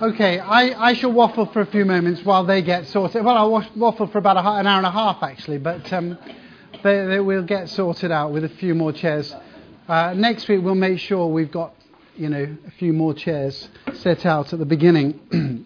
Okay, I shall waffle for a few moments while they get sorted. Well, I'll waffle for about an hour and a half, actually, but they will get sorted out with a few more chairs. Next week, we'll make sure we've got, a few more chairs set out at the beginning.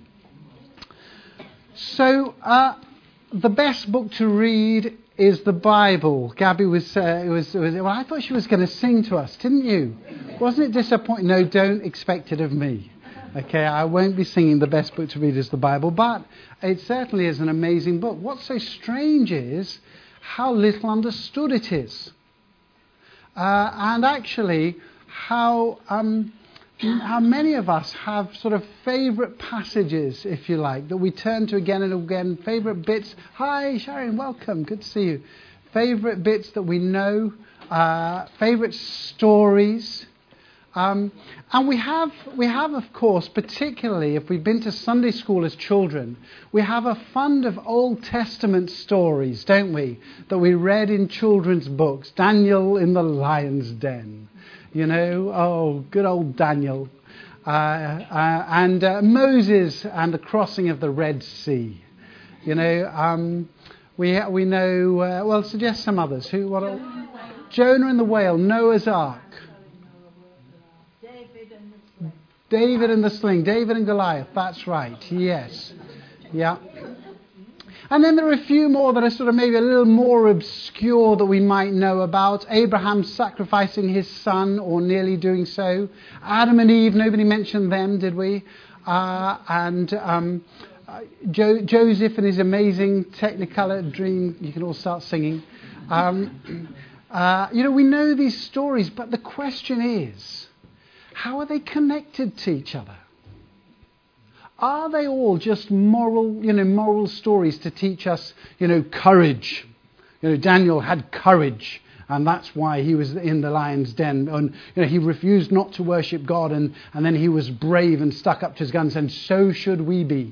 So, the best book to read is the Bible. Gabby was well, I thought she was going to sing to us, didn't you? Wasn't it disappointing? No, don't expect it of me. Okay, I won't be singing the best book to read is the Bible, but it certainly is an amazing book. What's so strange is how little understood it is. And actually how many of us have sort of favourite passages, if you like, that we turn to again and again, favourite bits. Hi, Sharon, welcome, good to see you. Favourite bits that we know, favourite stories. And we have, of course, particularly if we've been to Sunday school as children, we have a fund of Old Testament stories, don't we, that we read in children's books. Daniel in the lion's den, good old Daniel. And Moses and the crossing of the Red Sea. We know, suggest some others. Jonah and the whale, Noah's Ark. David and the sling, David and Goliath, that's right, yes. Yeah. And then there are a few more that are sort of maybe a little more obscure that we might know about. Abraham sacrificing his son, or nearly doing so. Adam and Eve, nobody mentioned them, did we? Joseph and his amazing Technicolor dream, you can all start singing. We know these stories, but the question is, how are they connected to each other? Are they all just moral stories to teach us, courage? Daniel had courage, and that's why he was in the lion's den. And he refused not to worship God, and then he was brave and stuck up to his guns, and so should we be.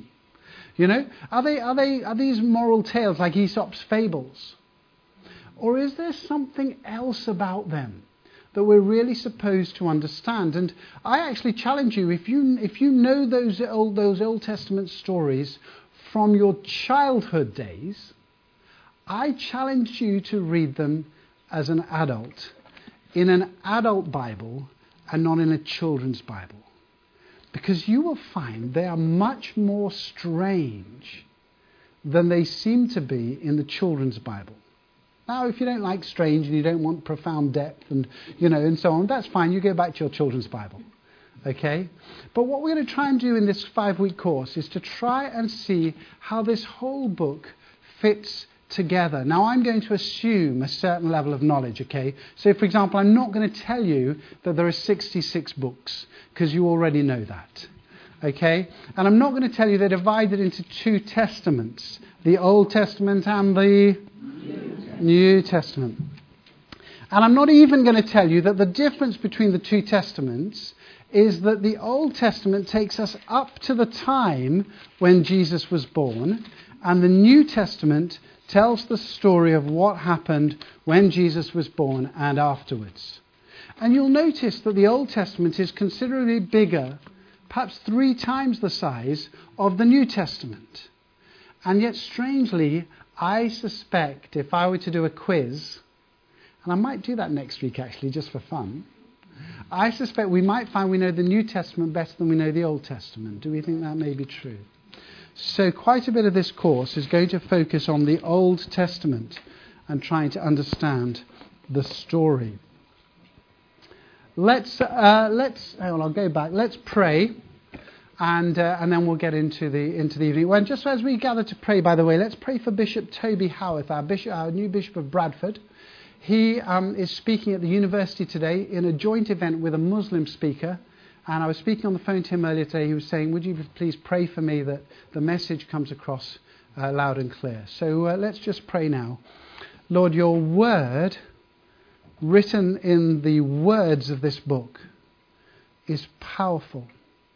Are these moral tales like Aesop's fables? Or is there something else about them that we're really supposed to understand? And I actually challenge you, if you know those Old Testament stories from your childhood days, I challenge you to read them as an adult, in an adult Bible and not in a children's Bible. Because you will find they are much more strange than they seem to be in the children's Bible. Now, if you don't like strange and you don't want profound depth and, and so on, that's fine. You go back to your children's Bible. Okay? But what we're going to try and do in this 5-week course is to try and see how this whole book fits together. Now, I'm going to assume a certain level of knowledge, okay? So, for example, I'm not going to tell you that there are 66 books, because you already know that. Okay? And I'm not going to tell you they're divided into 2 testaments, the Old Testament and the New Testament. And I'm not even going to tell you that the difference between the 2 testaments is that the Old Testament takes us up to the time when Jesus was born, and the New Testament tells the story of what happened when Jesus was born and afterwards. And you'll notice that the Old Testament is considerably bigger, perhaps 3 times the size of the New Testament. And yet, strangely, I suspect if I were to do a quiz, and I might do that next week actually, just for fun, I suspect we might find we know the New Testament better than we know the Old Testament. Do we think that may be true? So quite a bit of this course is going to focus on the Old Testament and trying to understand the story. I'll go back. Let's pray. And then we'll get into the evening. Well, just as we gather to pray, by the way, let's pray for Bishop Toby Howarth, our new Bishop of Bradford. He is speaking at the university today in a joint event with a Muslim speaker. And I was speaking on the phone to him earlier today. He was saying, would you please pray for me that the message comes across loud and clear. So let's just pray now. Lord, your word, written in the words of this book, is powerful.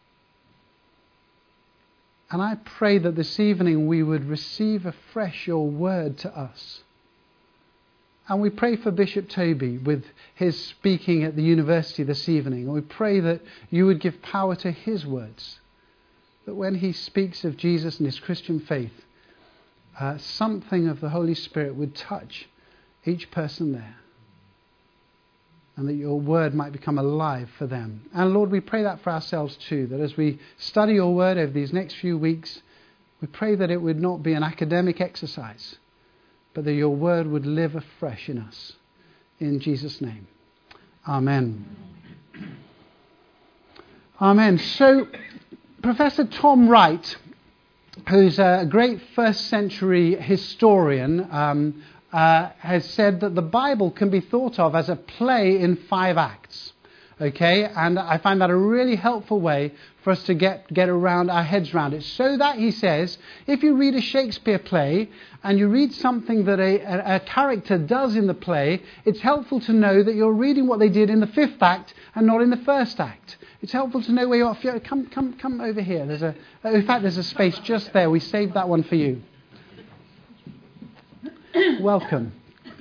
And I pray that this evening we would receive afresh your word to us. And we pray for Bishop Toby with his speaking at the university this evening. And we pray that you would give power to his words, that when he speaks of Jesus and his Christian faith, something of the Holy Spirit would touch each person there, and that your word might become alive for them. And Lord, we pray that for ourselves too, that as we study your word over these next few weeks, we pray that it would not be an academic exercise, but that your word would live afresh in us. In Jesus' name. Amen. Amen. So, Professor Tom Wright, who's a great first century historian, has said that the Bible can be thought of as a play in 5 acts. Okay, and I find that a really helpful way for us to get around our heads around it. So that, he says, if you read a Shakespeare play and you read something that a character does in the play, it's helpful to know that you're reading what they did in the 5th act and not in the 1st act. It's helpful to know where you're. Come over here. In fact, there's a space just there. We saved that one for you. Welcome.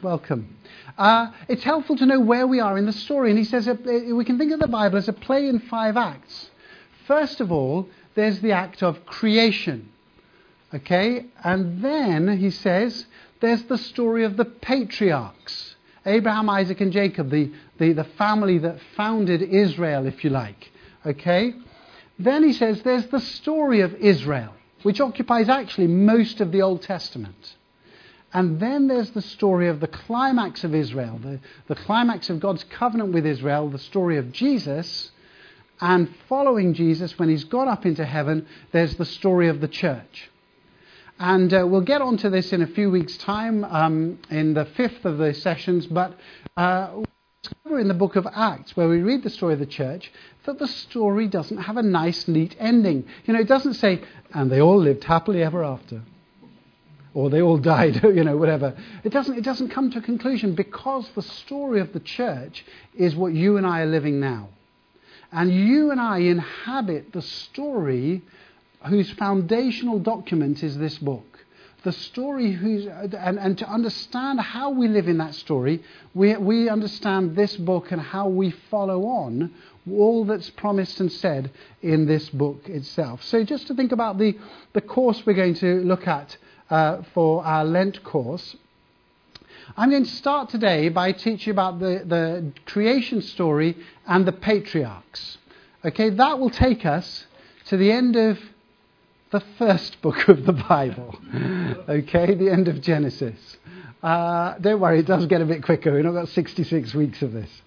It's helpful to know where we are in the story. And he says we can think of the Bible as a play in 5 acts. First of all, there's the act of creation. Okay? And then, he says, there's the story of the patriarchs. Abraham, Isaac and Jacob, the family that founded Israel, if you like. Okay? Then he says there's the story of Israel, which occupies actually most of the Old Testament. And then there's the story of the climax of Israel, the climax of God's covenant with Israel, the story of Jesus. And following Jesus, when he's gone up into heaven, there's the story of the church. And we'll get onto this in a few weeks' time, in the 5th of the sessions. But we'll discover in the book of Acts, where we read the story of the church, that the story doesn't have a nice, neat ending. You know, it doesn't say, and they all lived happily ever after. Or they all died, whatever. It doesn't come to a conclusion, because the story of the church is what you and I are living now. And you and I inhabit the story whose foundational document is this book. The story and to understand how we live in that story, we understand this book and how we follow on all that's promised and said in this book itself. So just to think about the course we're going to look at for our Lent course, I'm going to start today by teaching about the creation story and the patriarchs. Okay, that will take us to the end of the first book of the Bible. Okay, the end of Genesis. Don't worry, it does get a bit quicker. We've not got 66 weeks of this.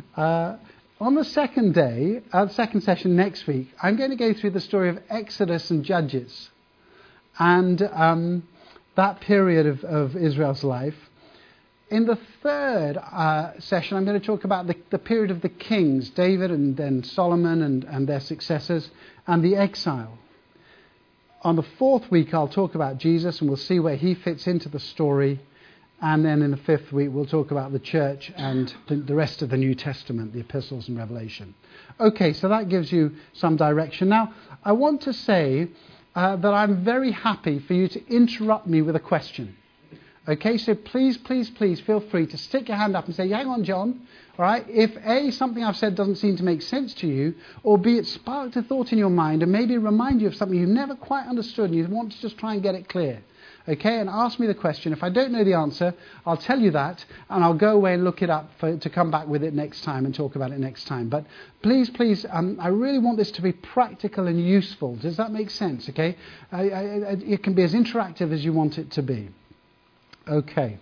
On the second day, second session next week, I'm going to go through the story of Exodus and Judges. And that period of Israel's life. In the third session, I'm going to talk about the period of the kings, David and then Solomon and their successors, and the exile. On the 4th week, I'll talk about Jesus, and we'll see where he fits into the story. And then in the 5th week, we'll talk about the church and the rest of the New Testament, the epistles and Revelation. Okay, so that gives you some direction. Now, I want to say that I'm very happy for you to interrupt me with a question. Okay, so please feel free to stick your hand up and say, hang on, John. All right, if A, something I've said doesn't seem to make sense to you, or B, it sparked a thought in your mind and maybe remind you of something you've never quite understood and you want to just try and get it clear. Okay, and ask me the question. If I don't know the answer, I'll tell you that, and I'll go away and look it up to come back with it next time and talk about it next time. But please, I really want this to be practical and useful. Does that make sense? Okay, it can be as interactive as you want it to be. Okay,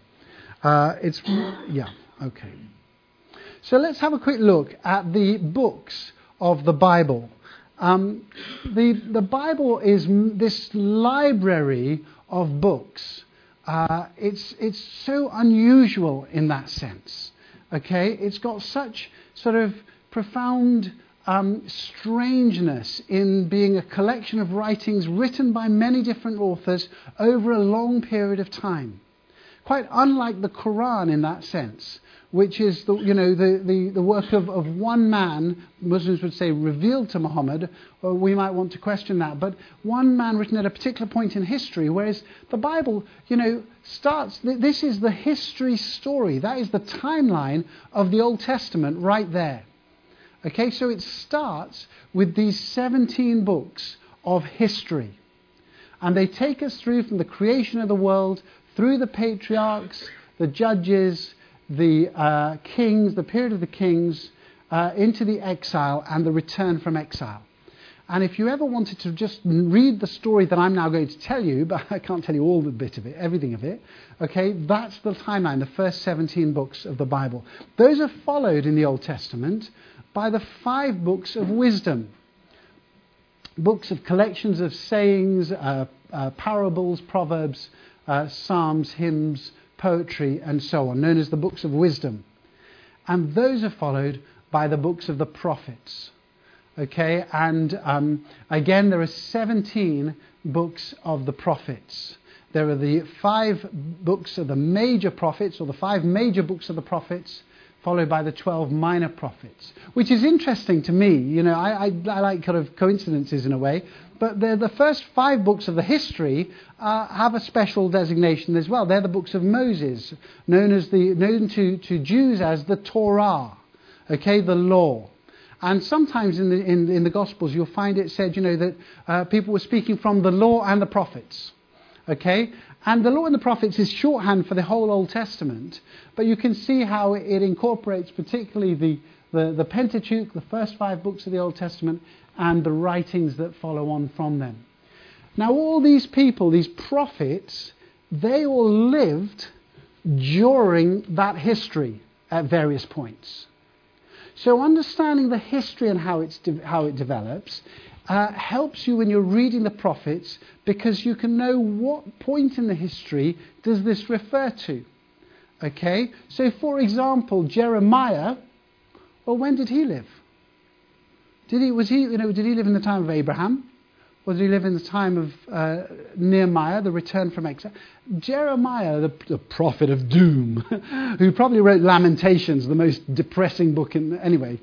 okay. So let's have a quick look at the books of the Bible. The Bible is this library of books. It's so unusual in that sense. Okay, it's got such sort of profound strangeness in being a collection of writings written by many different authors over a long period of time. Quite unlike the Quran in that sense, which is the work of one man. Muslims would say revealed to Muhammad, or we might want to question that, but one man written at a particular point in history, whereas the Bible, starts, this is the history story, that is the timeline of the Old Testament right there. Okay, so it starts with these 17 books of history. And they take us through from the creation of the world, through the patriarchs, the judges, the kings, the period of the kings, into the exile and the return from exile. And if you ever wanted to just read the story that I'm now going to tell you, but I can't tell you all the bit of it, everything of it, okay, that's the timeline, the first 17 books of the Bible. Those are followed in the Old Testament by the 5 books of wisdom. Books of collections of sayings, parables, proverbs, psalms, hymns, poetry, and so on, known as the books of wisdom. And those are followed by the books of the prophets. Okay, and again, there are 17 books of the prophets. There are the 5 books of the major prophets, or the 5 major books of the prophets, followed by the 12 minor prophets, which is interesting to me. You know, I like kind of coincidences in a way, but the first 5 books of the history have a special designation as well. They're the books of Moses, known to Jews as the Torah, okay, the law. And sometimes in the Gospels you'll find it said, you know, that people were speaking from the law and the prophets. Okay? And the law and the prophets is shorthand for the whole Old Testament. But you can see how it incorporates particularly the Pentateuch, the first 5 books of the Old Testament, and the writings that follow on from them. Now all these people, these prophets, they all lived during that history at various points. So understanding the history and how it develops helps you when you're reading the prophets, because you can know what point in the history does this refer to. Okay? So for example, Jeremiah, well, when did he live? Did he live in the time of Abraham? Or did he live in the time of Nehemiah, the return from exile? Jeremiah, the prophet of doom, who probably wrote Lamentations, the most depressing book anyway.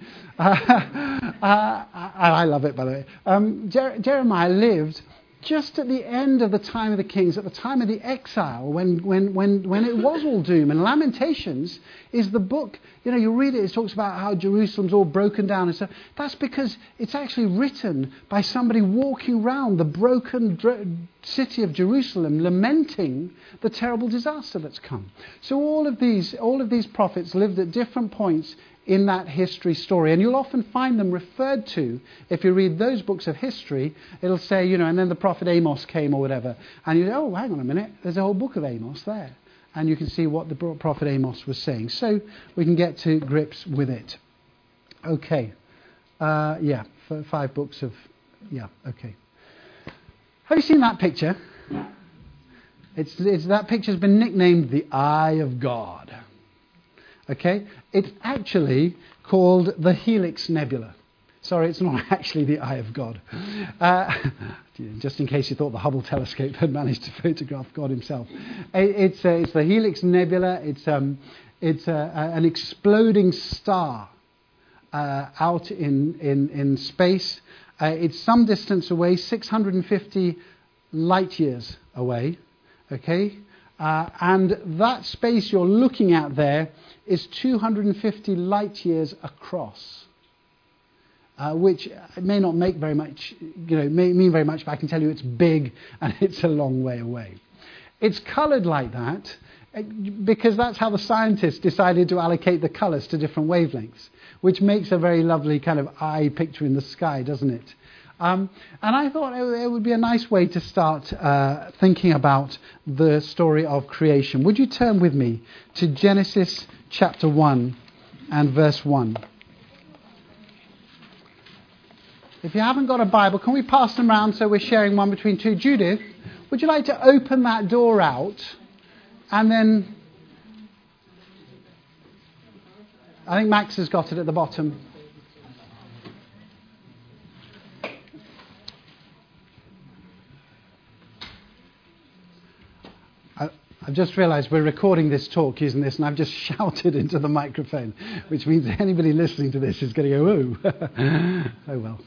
I love it, by the way. Jeremiah lived just at the end of the time of the kings, at the time of the exile, when it was all doom. And Lamentations is the book, you know, you read it, it talks about how Jerusalem's all broken down and stuff. That's because it's actually written by somebody walking around the broken city of Jerusalem, lamenting the terrible disaster that's come. So all of these prophets lived at different points in that history story. And you'll often find them referred to, if you read those books of history, it'll say, you know, and then the prophet Amos came or whatever. And you go, oh, hang on a minute, there's a whole book of Amos there. And you can see what the prophet Amos was saying. So we can get to grips with it. Okay. 5 books of, okay. Have you seen that picture? That picture's been nicknamed the Eye of God. Okay? It's actually called the Helix Nebula. Sorry, it's not actually the Eye of God. Just in case you thought the Hubble telescope had managed to photograph God himself. It's the Helix Nebula. It's an exploding star out in space. It's some distance away, 650 light years away. Okay? And that space you're looking at there is 250 light years across, which may not make very much, may mean very much, but I can tell you it's big and it's a long way away. It's coloured like that because that's how the scientists decided to allocate the colours to different wavelengths, which makes a very lovely kind of eye picture in the sky, doesn't it? And I thought it would be a nice way to start thinking about the story of creation. Would you turn with me to Genesis chapter 1 and verse 1? If you haven't got a Bible, can we pass them around so we're sharing one between two? Judith, would you like to open that door out? And then I think Max has got it at the bottom. I've just realised we're recording this talk using this, and I've just shouted into the microphone, which means anybody listening to this is going to go, oh. Oh well.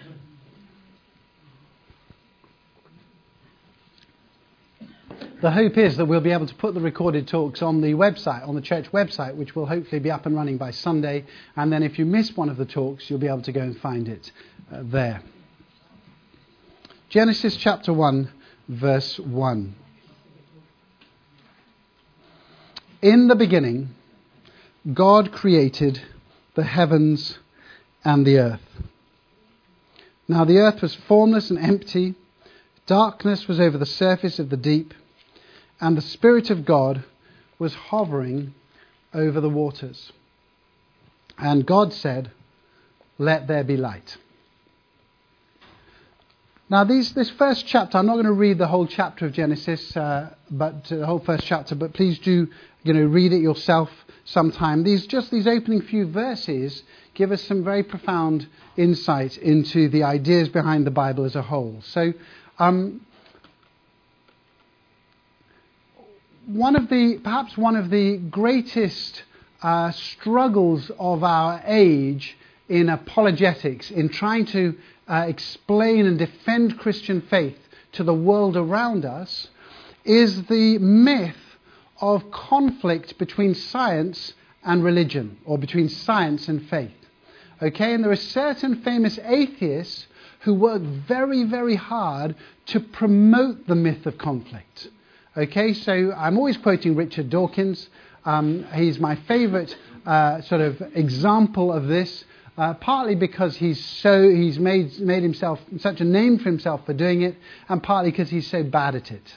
The hope is that we'll be able to put the recorded talks on the website, on the church website, which will hopefully be up and running by Sunday. And then if you miss one of the talks, you'll be able to go and find it there. Genesis chapter 1, verse 1. In the beginning, God created the heavens and the earth. Now the earth was formless and empty. Darkness was over the surface of the deep, and the Spirit of God was hovering over the waters. And God said, "Let there be light." Now this first chapter, I'm not going to read the whole chapter of Genesis, but the whole first chapter, but please do read it yourself sometime. These opening few verses give us some very profound insight into the ideas behind the Bible as a whole. So perhaps one of the greatest struggles of our age in apologetics, in trying to explain and defend Christian faith to the world around us, is the myth of conflict between science and religion, or between science and faith. Okay, and there are certain famous atheists who work very, very hard to promote the myth of conflict. Okay, so I'm always quoting Richard Dawkins. He's my favourite sort of example of this, partly because he's made himself such a name for himself for doing it, and partly because he's so bad at it.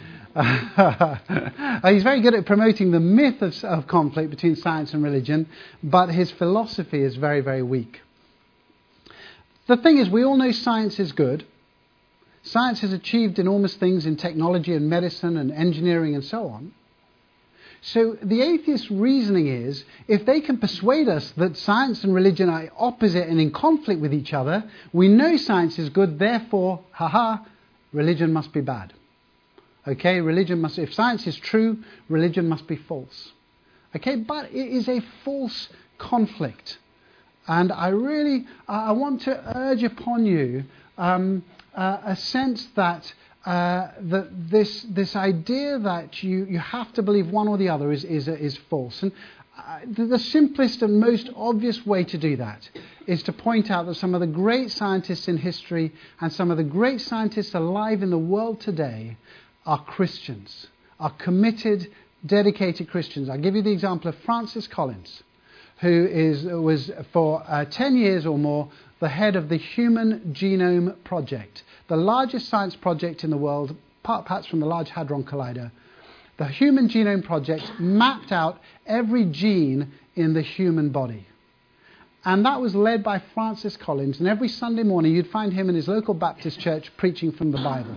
He's very good at promoting the myth of conflict between science and religion, but his philosophy is very, very weak. The thing is, we all know science is good. Science has achieved enormous things in technology and medicine and engineering and so on. So the atheist reasoning is, if they can persuade us that science and religion are opposite and in conflict with each other, we know science is good, therefore, religion must be bad. Okay, if science is true, religion must be false. Okay, but it is a false conflict. And I want to urge upon you a sense that this idea that you have to believe one or the other is false. And the simplest and most obvious way to do that is to point out that some of the great scientists in history and some of the great scientists alive in the world today are Christians, are committed, dedicated Christians. I'll give you the example of Francis Collins, who was for 10 years or more the head of the Human Genome Project, the largest science project in the world, perhaps from the Large Hadron Collider. The Human Genome Project mapped out every gene in the human body. And that was led by Francis Collins. And every Sunday morning you'd find him in his local Baptist church preaching from the Bible.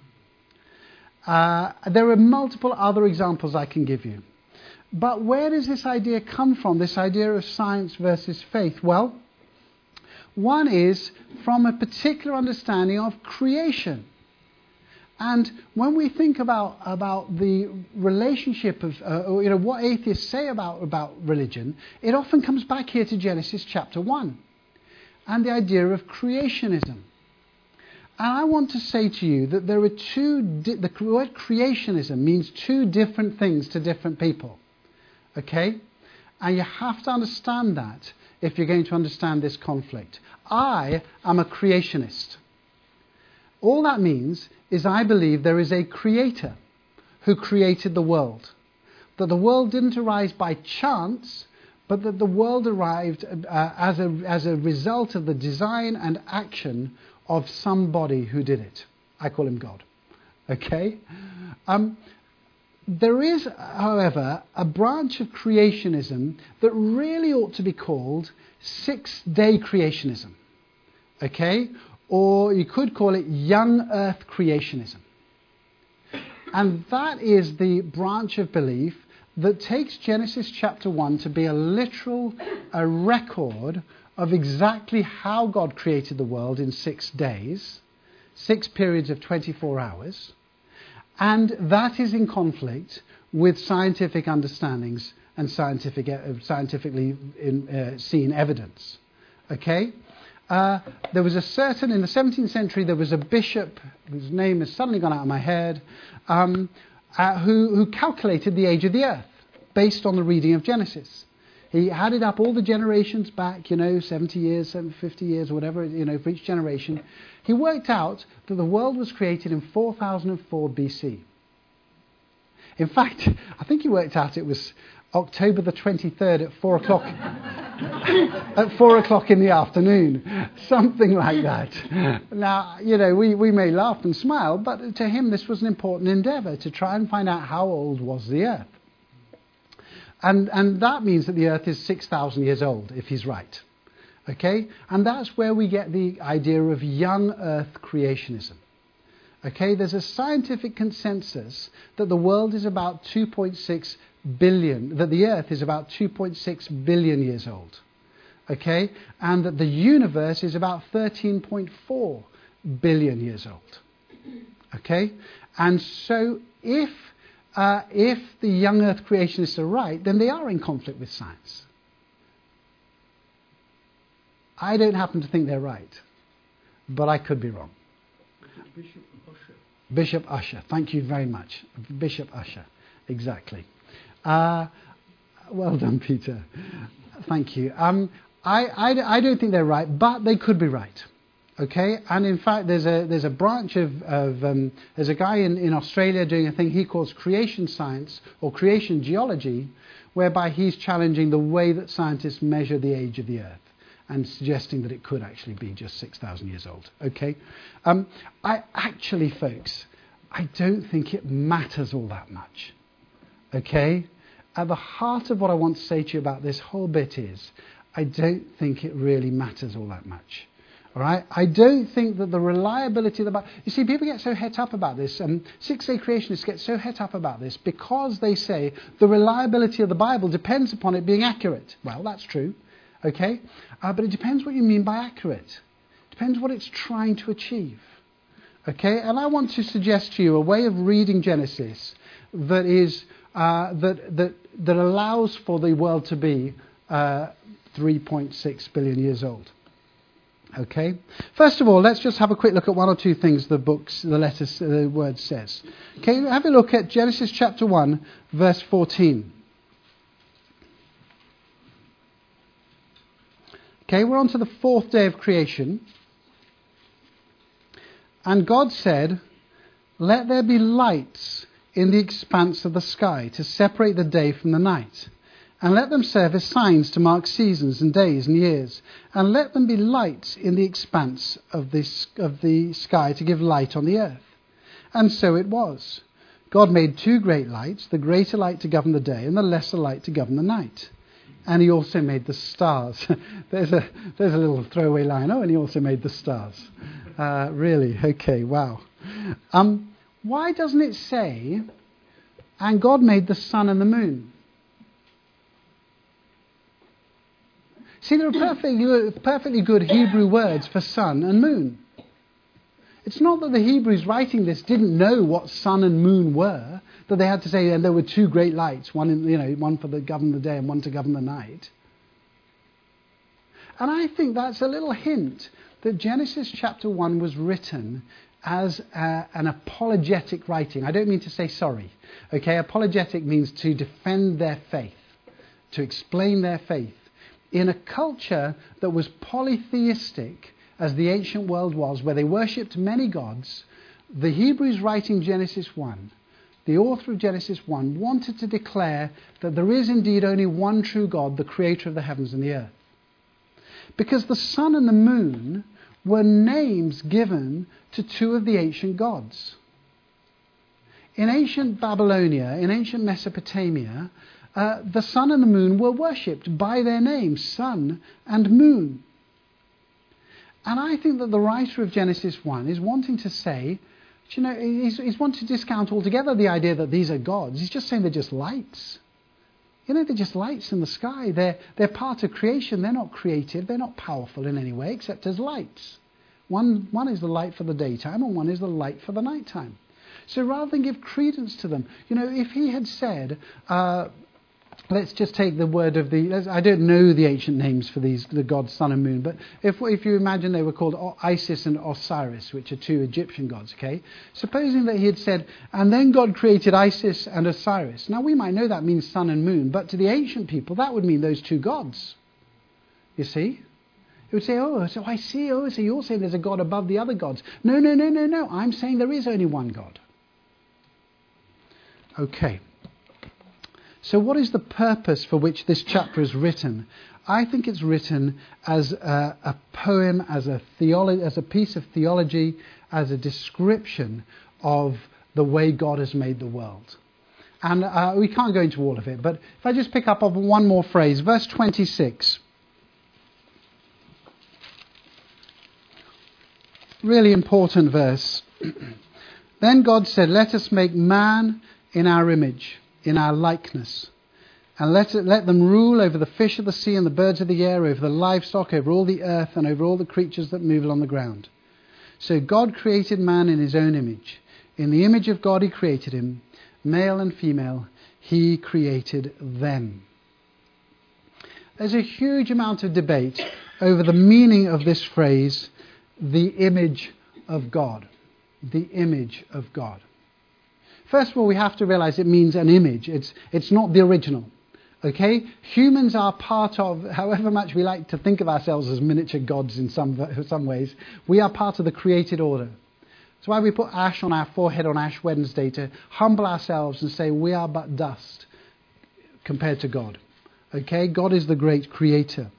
There are multiple other examples I can give you. But where does this idea come from, this idea of science versus faith? Well, one is from a particular understanding of creation. And when we think about the relationship of, what atheists say about religion, it often comes back here to Genesis chapter 1 and the idea of creationism. And I want to say to you that there are the word creationism means two different things to different people. Okay? And you have to understand that if you're going to understand this conflict. I am a creationist. All that means is I believe there is a creator who created the world. That the world didn't arise by chance, but that the world arrived as a result of the design and action of somebody who did it. I call him God. Okay? There is, however, a branch of creationism that really ought to be called six-day creationism. Okay? Or you could call it young earth creationism. And that is the branch of belief that takes Genesis chapter 1 to be a record of exactly how God created the world in 6 days, 6 periods of 24 hours, and that is in conflict with scientific understandings and scientifically seen evidence. Okay? There was in the 17th century, there was a bishop, whose name has suddenly gone out of my head, who calculated the age of the earth based on the reading of Genesis. He added up all the generations back, 70 years, 50 years, whatever, for each generation. He worked out that the world was created in 4004 BC. In fact, I think he worked out it was October the 23rd at 4 o'clock at 4 o'clock in the afternoon, something like that. Now, we may laugh and smile, but to him this was an important endeavour to try and find out how old was the earth. And that means that the earth is 6,000 years old, if he's right. Okay? And that's where we get the idea of young earth creationism. Okay? There's a scientific consensus that the world is about 2.6 billion, that the earth is about 2.6 billion years old. Okay? And that the universe is about 13.4 billion years old. Okay? And so if the young earth creationists are right, then they are in conflict with science. I don't happen to think they're right, but I could be wrong. Bishop Ussher, thank you very much. Bishop Ussher, exactly. Well done, Peter. Thank you. I don't think they're right, but they could be right. Okay, and in fact, there's a branch of there's a guy in Australia doing a thing he calls creation science or creation geology, whereby he's challenging the way that scientists measure the age of the Earth and suggesting that it could actually be just 6,000 years old. Okay, folks, I don't think it matters all that much. Okay, at the heart of what I want to say to you about this whole bit is, I don't think it really matters all that much. All right, I don't think that the reliability of the Bible... You see, people get so het up about this, and six-day creationists get so het up about this because they say the reliability of the Bible depends upon it being accurate. Well, that's true, okay? But it depends what you mean by accurate. It depends what it's trying to achieve, okay? And I want to suggest to you a way of reading Genesis that is that allows for the world to be 3.6 billion years old. Okay. First of all, let's just have a quick look at one or two things the word says. Okay, have a look at Genesis chapter 1, verse 14. Okay, we're on to the fourth day of creation. And God said, "Let there be lights in the expanse of the sky to separate the day from the night. And let them serve as signs to mark seasons and days and years. And let them be lights in the expanse of the sky to give light on the earth." And so it was. God made two great lights, the greater light to govern the day and the lesser light to govern the night. And he also made the stars. There's a little throwaway line. Oh, and he also made the stars. Really? Okay, wow. Why doesn't it say, "And God made the sun and the moon"? See, there are perfectly good Hebrew words for sun and moon. It's not that the Hebrews writing this didn't know what sun and moon were, that they had to say, and there were two great lights, one for the govern the day and one to govern the night. And I think that's a little hint that Genesis chapter 1 was written as an apologetic writing. I don't mean to say sorry. Okay, apologetic means to defend their faith, to explain their faith. In a culture that was polytheistic, as the ancient world was, where they worshipped many gods, the Hebrews writing Genesis 1, the author of Genesis 1, wanted to declare that there is indeed only one true God, the creator of the heavens and the earth. Because the sun and the moon were names given to two of the ancient gods. In ancient Babylonia, in ancient Mesopotamia, the sun and the moon were worshipped by their names, sun and moon. And I think that the writer of Genesis 1 is wanting to say, he's wanting to discount altogether the idea that these are gods. He's just saying they're just lights. They're just lights in the sky. They're part of creation. They're not creative. They're not powerful in any way except as lights. One is the light for the daytime and one is the light for the nighttime. So rather than give credence to them, if he had said, let's just take the word of I don't know the ancient names for the gods sun and moon, but if you imagine they were called Isis and Osiris, which are two Egyptian gods, okay? Supposing that he had said, and then God created Isis and Osiris. Now we might know that means sun and moon, but to the ancient people that would mean those two gods. You see? It would say, so I see, so you're saying there's a God above the other gods. No. I'm saying there is only one God. Okay. So what is the purpose for which this chapter is written? I think it's written as a poem, as a piece of theology, as a description of the way God has made the world. And we can't go into all of it, but if I just pick up on one more phrase, verse 26. Really important verse. Then God said, let us make man in our image, in our likeness, and let them rule over the fish of the sea and the birds of the air, over the livestock, over all the earth, and over all the creatures that move along the ground. So God created man in his own image. In the image of God he created him. Male and female, he created them. There's a huge amount of debate over the meaning of this phrase, the image of God. The image of God. First of all, we have to realize it means an image. It's not the original. Okay? Humans are part of, however much we like to think of ourselves as miniature gods in some ways, we are part of the created order. That's why we put ash on our forehead on Ash Wednesday, to humble ourselves and say we are but dust compared to God. Okay? God is the great creator.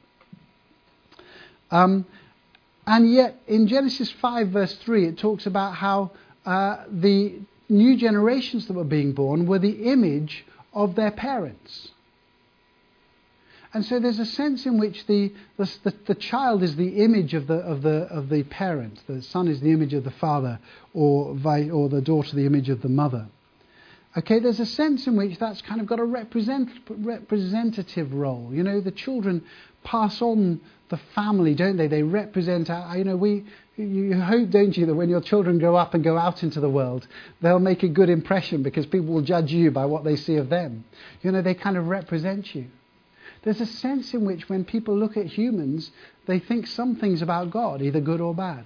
And yet, in Genesis 5, verse 3, it talks about how the new generations that were being born were the image of their parents. And so there's a sense in which the child is the image of the parent. The son is the image of the father, or the daughter the image of the mother. Okay, there's a sense in which that's kind of got a representative role. You know, the children pass on the family, don't they? They represent you hope, don't you, that when your children grow up and go out into the world, they'll make a good impression because people will judge you by what they see of them. You know, they kind of represent you. There's a sense in which when people look at humans, they think some things about God, either good or bad.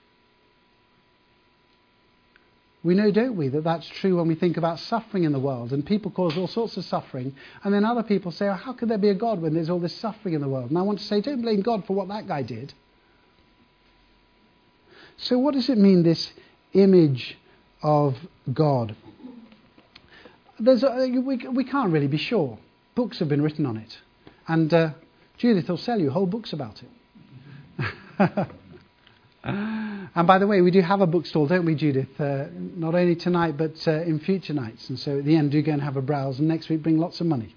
We know, don't we, that that's true when we think about suffering in the world, and people cause all sorts of suffering, and then other people say, how could there be a God when there's all this suffering in the world? And I want to say, don't blame God for what that guy did. So what does it mean, this image of God? We can't really be sure. Books have been written on it. And Judith will sell you whole books about it. And by the way, we do have a bookstall, don't we, Judith? Not only tonight, but in future nights. And so at the end, do go and have a browse. And next week, bring lots of money.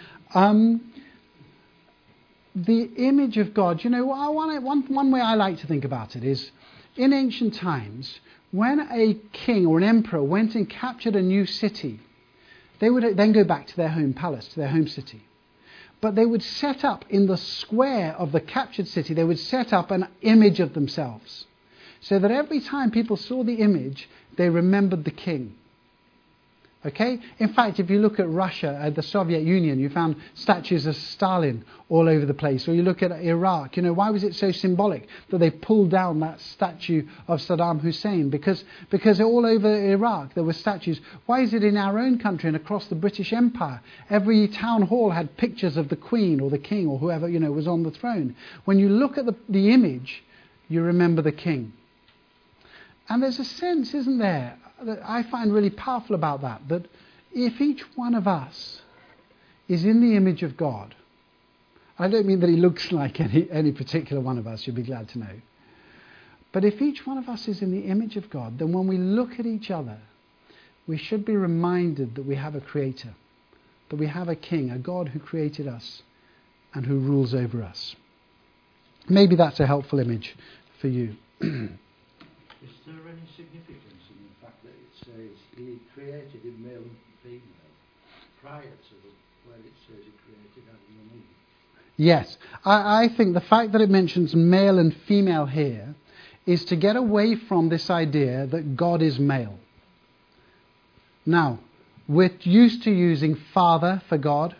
The image of God, you know, one way I like to think about it is, in ancient times, when a king or an emperor went and captured a new city, they would then go back to their home palace, to their home city. But they would set up in the square of the captured city, they would set up an image of themselves. So that every time people saw the image, they remembered the king. Okay? In fact, if you look at Russia, the Soviet Union, you found statues of Stalin all over the place. Or you look at Iraq, you know, why was it so symbolic that they pulled down that statue of Saddam Hussein? Because all over Iraq there were statues. Why is it in our own country and across the British Empire, every town hall had pictures of the Queen or the King or whoever, you know, was on the throne? When you look at the image, you remember the king. And there's a sense, isn't there, that I find really powerful about that if each one of us is in the image of God, I don't mean that he looks like any particular one of us, you'll be glad to know, but if each one of us is in the image of God, then when we look at each other, we should be reminded that we have a creator, that we have a king, a God who created us and who rules over us. Maybe that's a helpful image for you. Is there any significance in the fact that it says he created in male and female prior to where it says he created Adam and Eve? Yes. I think the fact that it mentions male and female here is to get away from this idea that God is male. Now, we're used to using father for God.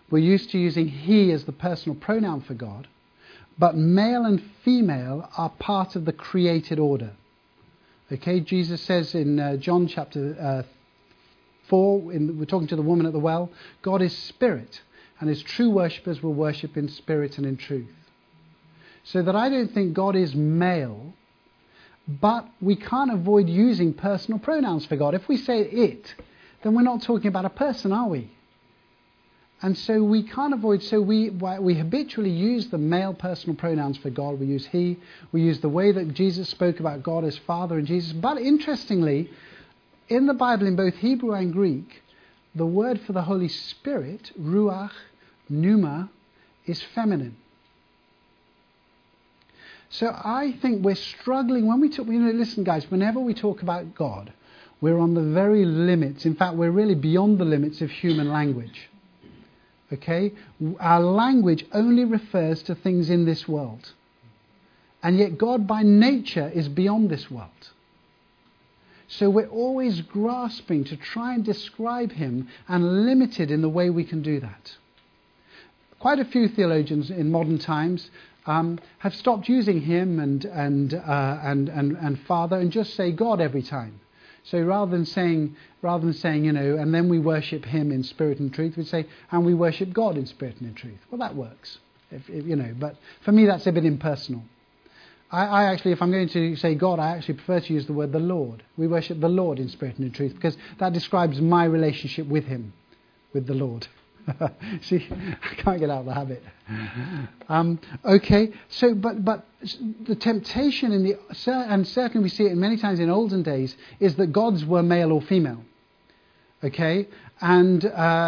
we're used to using he as the personal pronoun for God, but male and female are part of the created order. Okay, Jesus says in John chapter 4, we're talking to the woman at the well, God is spirit, and his true worshippers will worship in spirit and in truth. So that I don't think God is male, but we can't avoid using personal pronouns for God. If we say it, then we're not talking about a person, are we? And so we can't avoid, so we habitually use the male personal pronouns for God. We use he, we use the way that Jesus spoke about God as Father and Jesus. But interestingly, in the Bible, in both Hebrew and Greek, the word for the Holy Spirit, ruach, pneuma, is feminine. So I think we're struggling when we talk, listen guys, whenever we talk about God, we're on the very limits. In fact, we're really beyond the limits of human language. Okay? Our language only refers to things in this world. And yet God by nature is beyond this world. So we're always grasping to try and describe him and limited in the way we can do that. Quite a few theologians in modern times have stopped using him and Father and just say God every time. So rather than saying, and then we worship him in spirit and truth, we say, and we worship God in spirit and in truth. Well, that works, but for me that's a bit impersonal. I actually, if I'm going to say God, I actually prefer to use the word the Lord. We worship the Lord in spirit and in truth because that describes my relationship with him, with the Lord. See, I can't get out of the habit. Okay, so but the temptation and certainly we see it many times in olden days, is that gods were male or female. Okay, and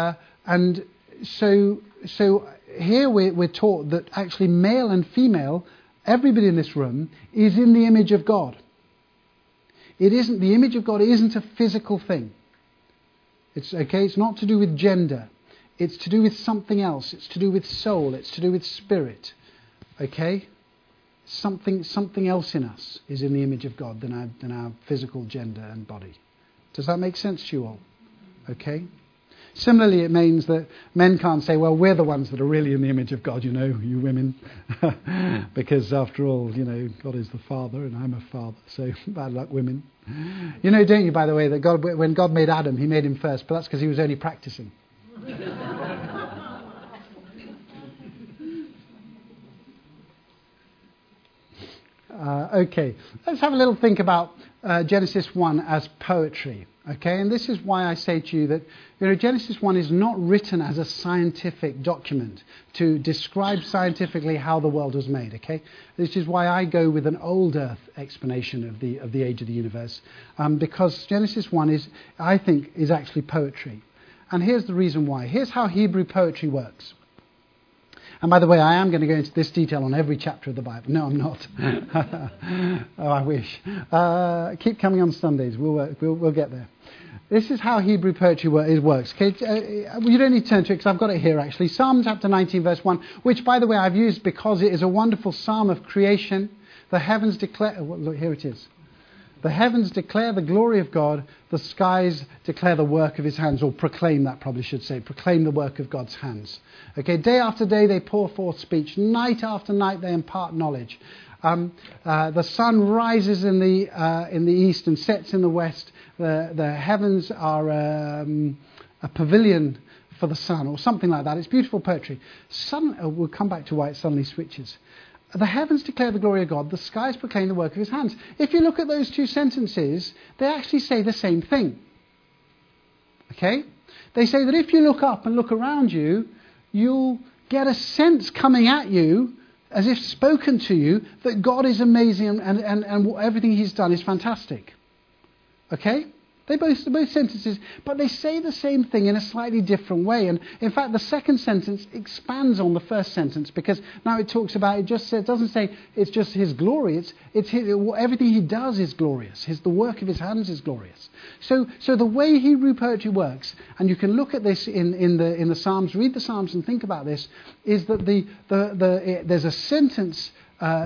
so here we're taught that actually male and female, everybody in this room is in the image of God. It isn't, the image of God isn't a physical thing. It's okay. It's not to do with gender. It's to do with something else. It's to do with soul. It's to do with spirit. Okay? Something else in us is in the image of God than our physical gender and body. Does that make sense to you all? Okay? Similarly, it means that men can't say, well, we're the ones that are really in the image of God, you women. Because after all, God is the Father and I'm a father. So bad luck, women. Don't you, by the way, that when God made Adam, he made him first. But that's because he was only practicing. Okay, let's have a little think about Genesis 1 as poetry. Okay, and this is why I say to you that Genesis 1 is not written as a scientific document to describe scientifically how the world was made. Okay, this is why I go with an old Earth explanation of the age of the universe, because Genesis 1 I think is actually poetry. And here's the reason why. Here's how Hebrew poetry works. And by the way, I am going to go into this detail on every chapter of the Bible. No, I'm not. Oh, I wish. Keep coming on Sundays. We'll get there. This is how Hebrew poetry works. Okay? You don't need to turn to it because I've got it here actually. Psalm chapter 19 verse 1, which by the way I've used because it is a wonderful psalm of creation. The heavens declare... look, here it is. The heavens declare the glory of God. The skies declare the work of his hands. Or proclaim, that probably should say. Proclaim the work of God's hands. Okay, day after day they pour forth speech. Night after night they impart knowledge. The sun rises in the east and sets in the west. The heavens are a pavilion for the sun, or something like that. It's beautiful poetry. We'll come back to why it suddenly switches. The heavens declare the glory of God. The skies proclaim the work of his hands. If you look at those two sentences, they actually say the same thing. Okay? They say that if you look up and look around you, you'll get a sense coming at you, as if spoken to you, that God is amazing and everything he's done is fantastic. Okay? They're both sentences, but they say the same thing in a slightly different way. And in fact, the second sentence expands on the first sentence, because now it talks about, it doesn't say it's just his glory. It's everything he does is glorious. The work of his hands is glorious. So the way Hebrew poetry works, and you can look at this in the Psalms, read the Psalms and think about this, is that there's a sentence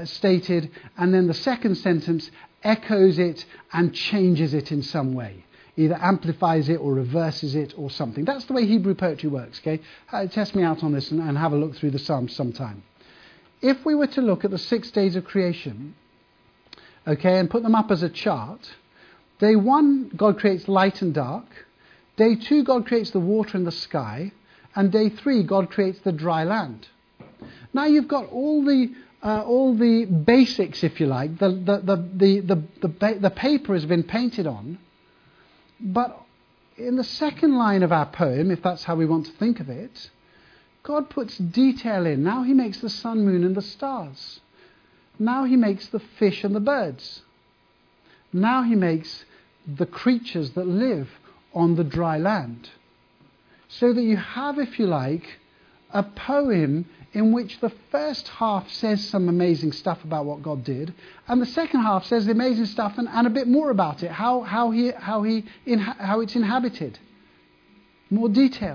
stated, and then the second sentence echoes it and changes it in some way. either amplifies it or reverses it or something. That's the way Hebrew poetry works, okay? Test me out on this and have a look through the Psalms sometime. If we were to look at the 6 days of creation, okay, and put them up as a chart, day 1, God creates light and dark. Day 2, God creates the water and the sky. And day 3, God creates the dry land. Now you've got all the basics, if you like. The paper has been painted on. But in the second line of our poem, if that's how we want to think of it, God puts detail in. Now he makes the sun, moon and the stars. Now he makes the fish and the birds. Now he makes the creatures that live on the dry land. So that you have, if you like, a poem in which the first half says some amazing stuff about what God did, and the second half says the amazing stuff and a bit more about it, how it's inhabited. More detail.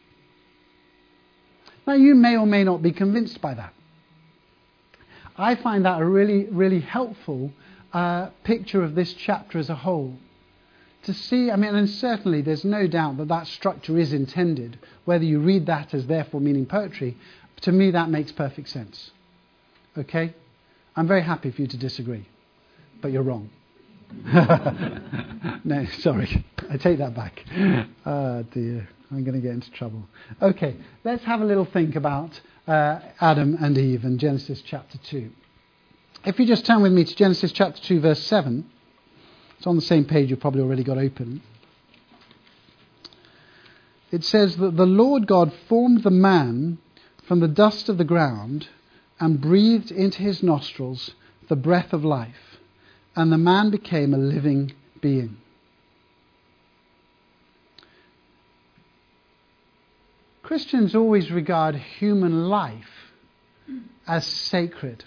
Now you may or may not be convinced by that. I find that a really, really helpful picture of this chapter as a whole. To see, and certainly there's no doubt that structure is intended, whether you read that as therefore meaning poetry. To me, that makes perfect sense. Okay? I'm very happy for you to disagree, but you're wrong. No, sorry. I take that back. Oh, dear. I'm going to get into trouble. Okay, let's have a little think about Adam and Eve and Genesis chapter 2. If you just turn with me to Genesis chapter 2, verse 7. It's on the same page you've probably already got open. It says that the Lord God formed the man from the dust of the ground and breathed into his nostrils the breath of life, and the man became a living being. Christians always regard human life as sacred.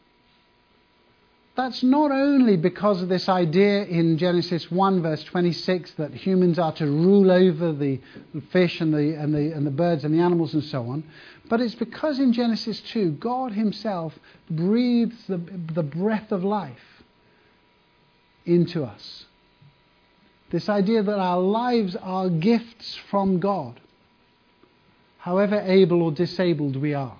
That's not only because of this idea in Genesis 1 verse 26 that humans are to rule over the fish and the birds and the animals and so on, but it's because in Genesis 2 God himself breathes the breath of life into us. This idea that our lives are gifts from God, however able or disabled we are.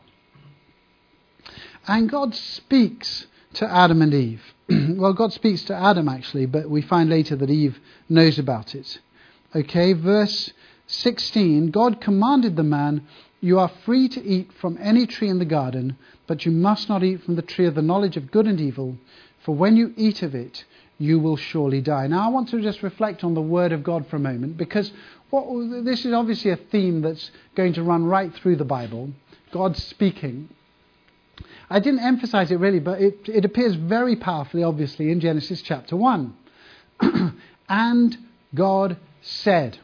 And God speaks to Adam and Eve. Well, God speaks to Adam actually, but we find later that Eve knows about it. Okay, verse 16, God commanded the man, "You are free to eat from any tree in the garden, but you must not eat from the tree of the knowledge of good and evil, for when you eat of it, you will surely die." Now I want to just reflect on the word of God for a moment, because this is obviously a theme that's going to run right through the Bible. God speaking. I didn't emphasize it really, but it appears very powerfully, obviously, in Genesis chapter 1. And God said.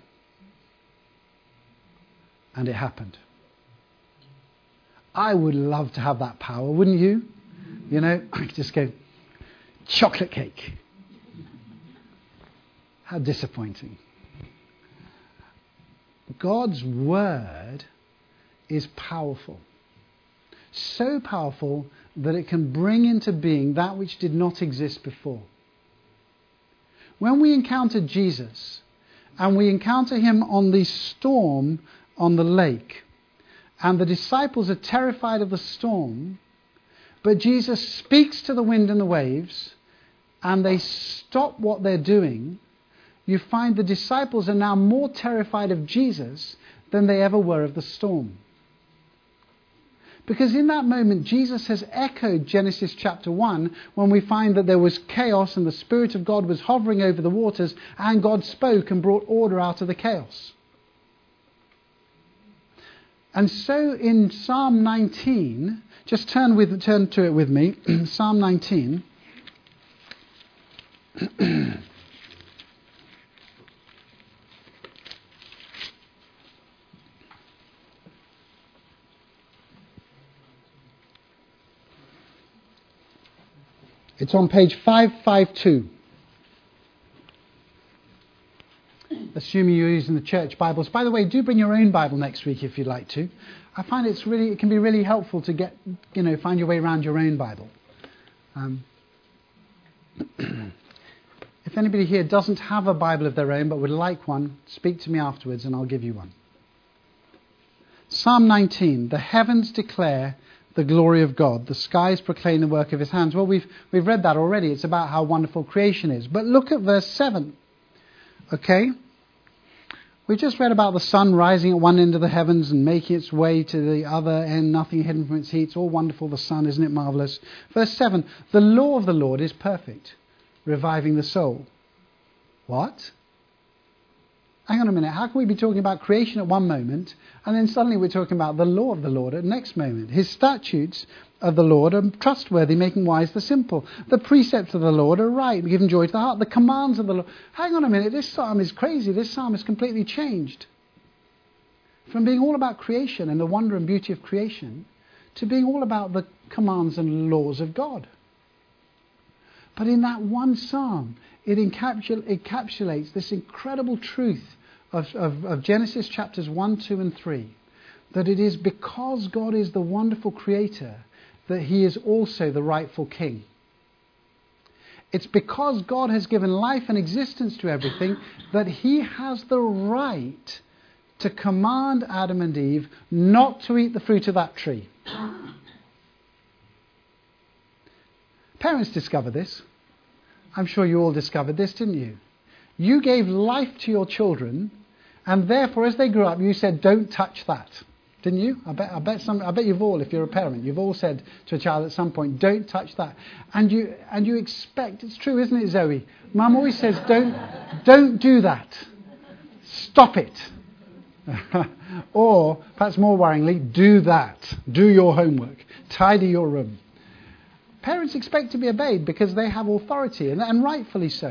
And it happened. I would love to have that power, wouldn't you? You know, I could just go, chocolate cake. How disappointing. God's word is powerful. So powerful that it can bring into being that which did not exist before. When we encounter Jesus, and we encounter him on the storm on the lake, and the disciples are terrified of the storm, but Jesus speaks to the wind and the waves, and they stop what they're doing, you find the disciples are now more terrified of Jesus than they ever were of the storm. Because in that moment, Jesus has echoed Genesis chapter 1 when we find that there was chaos and the Spirit of God was hovering over the waters and God spoke and brought order out of the chaos. And so in Psalm 19, just turn to it with me, Psalm 19. It's on page 552. Assuming you're using the church Bibles. By the way, do bring your own Bible next week if you'd like to. I find it can be really helpful to get, find your way around your own Bible. If If anybody here doesn't have a Bible of their own but would like one, speak to me afterwards and I'll give you one. Psalm 19, the heavens declare the glory of God. The skies proclaim the work of his hands. Well, we've read that already. It's about how wonderful creation is. But look at verse 7. Okay? We just read about the sun rising at one end of the heavens and making its way to the other end, nothing hidden from its heat. It's all wonderful, the sun, isn't it marvellous? Verse 7, the law of the Lord is perfect, reviving the soul. What? Hang on a minute, how can we be talking about creation at one moment and then suddenly we're talking about the law of the Lord at the next moment? His statutes of the Lord are trustworthy, making wise the simple. The precepts of the Lord are right, giving joy to the heart. The commands of the Lord. Hang on a minute, this psalm is crazy. This psalm is completely changed. From being all about creation and the wonder and beauty of creation to being all about the commands and laws of God. But in that one psalm, it encapsulates this incredible truth of Genesis chapters 1, 2 and 3. That it is because God is the wonderful creator that he is also the rightful king. It's because God has given life and existence to everything that he has the right to command Adam and Eve not to eat the fruit of that tree. Parents discover this. I'm sure you all discovered this, didn't you? You gave life to your children, and therefore as they grew up you said, don't touch that. Didn't you? I bet you've all, if you're a parent, you've all said to a child at some point, don't touch that. And you expect, it's true, isn't it, Zoe? Mum always says, don't do that. Stop it. Or, perhaps more worryingly, do that. Do your homework. Tidy your room. Parents expect to be obeyed because they have authority, and rightfully so.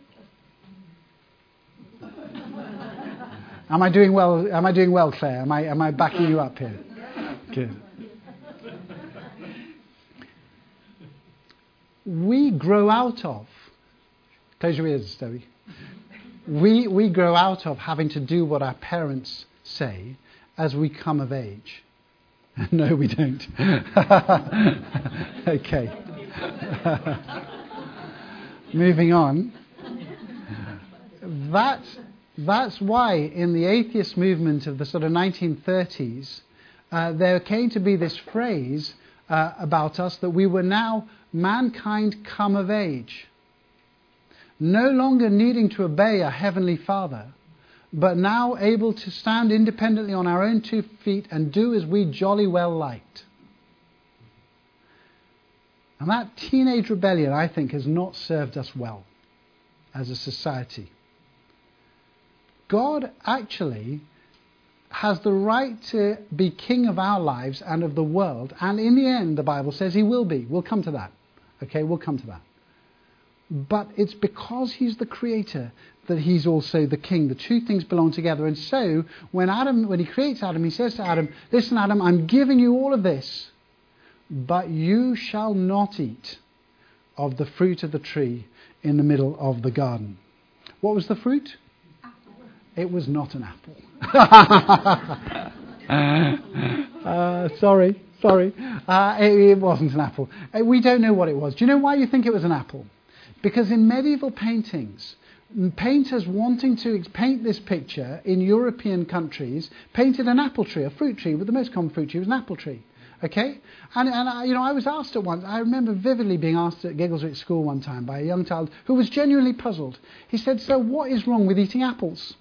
Am I doing well, Claire? Am I backing you up here? Good. We grow out of, close your ears, Zoe. We grow out of having to do what our parents say as we come of age. No, we don't. Okay. Moving on. That's why in the atheist movement of the sort of 1930s, there came to be this phrase about us that we were now mankind come of age. No longer needing to obey a heavenly Father, but now able to stand independently on our own 2 feet and do as we jolly well liked. And that teenage rebellion, I think, has not served us well as a society. God actually has the right to be king of our lives and of the world, and in the end, the Bible says he will be. We'll come to that. Okay, we'll come to that. But it's because he's the creator that he's also the king. The two things belong together. And so when he creates Adam, he says to Adam, listen, Adam, I'm giving you all of this, but you shall not eat of the fruit of the tree in the middle of the garden. What was the fruit? Apple. It was not an apple. Sorry. It wasn't an apple. We don't know what it was. Do you know why you think it was an apple? Because in medieval paintings, painters wanting to paint this picture in European countries painted an apple tree, a fruit tree, but the most common fruit tree was an apple tree. Okay? And I was asked at once, I remember vividly being asked at Giggleswick School one time by a young child who was genuinely puzzled. He said, so what is wrong with eating apples?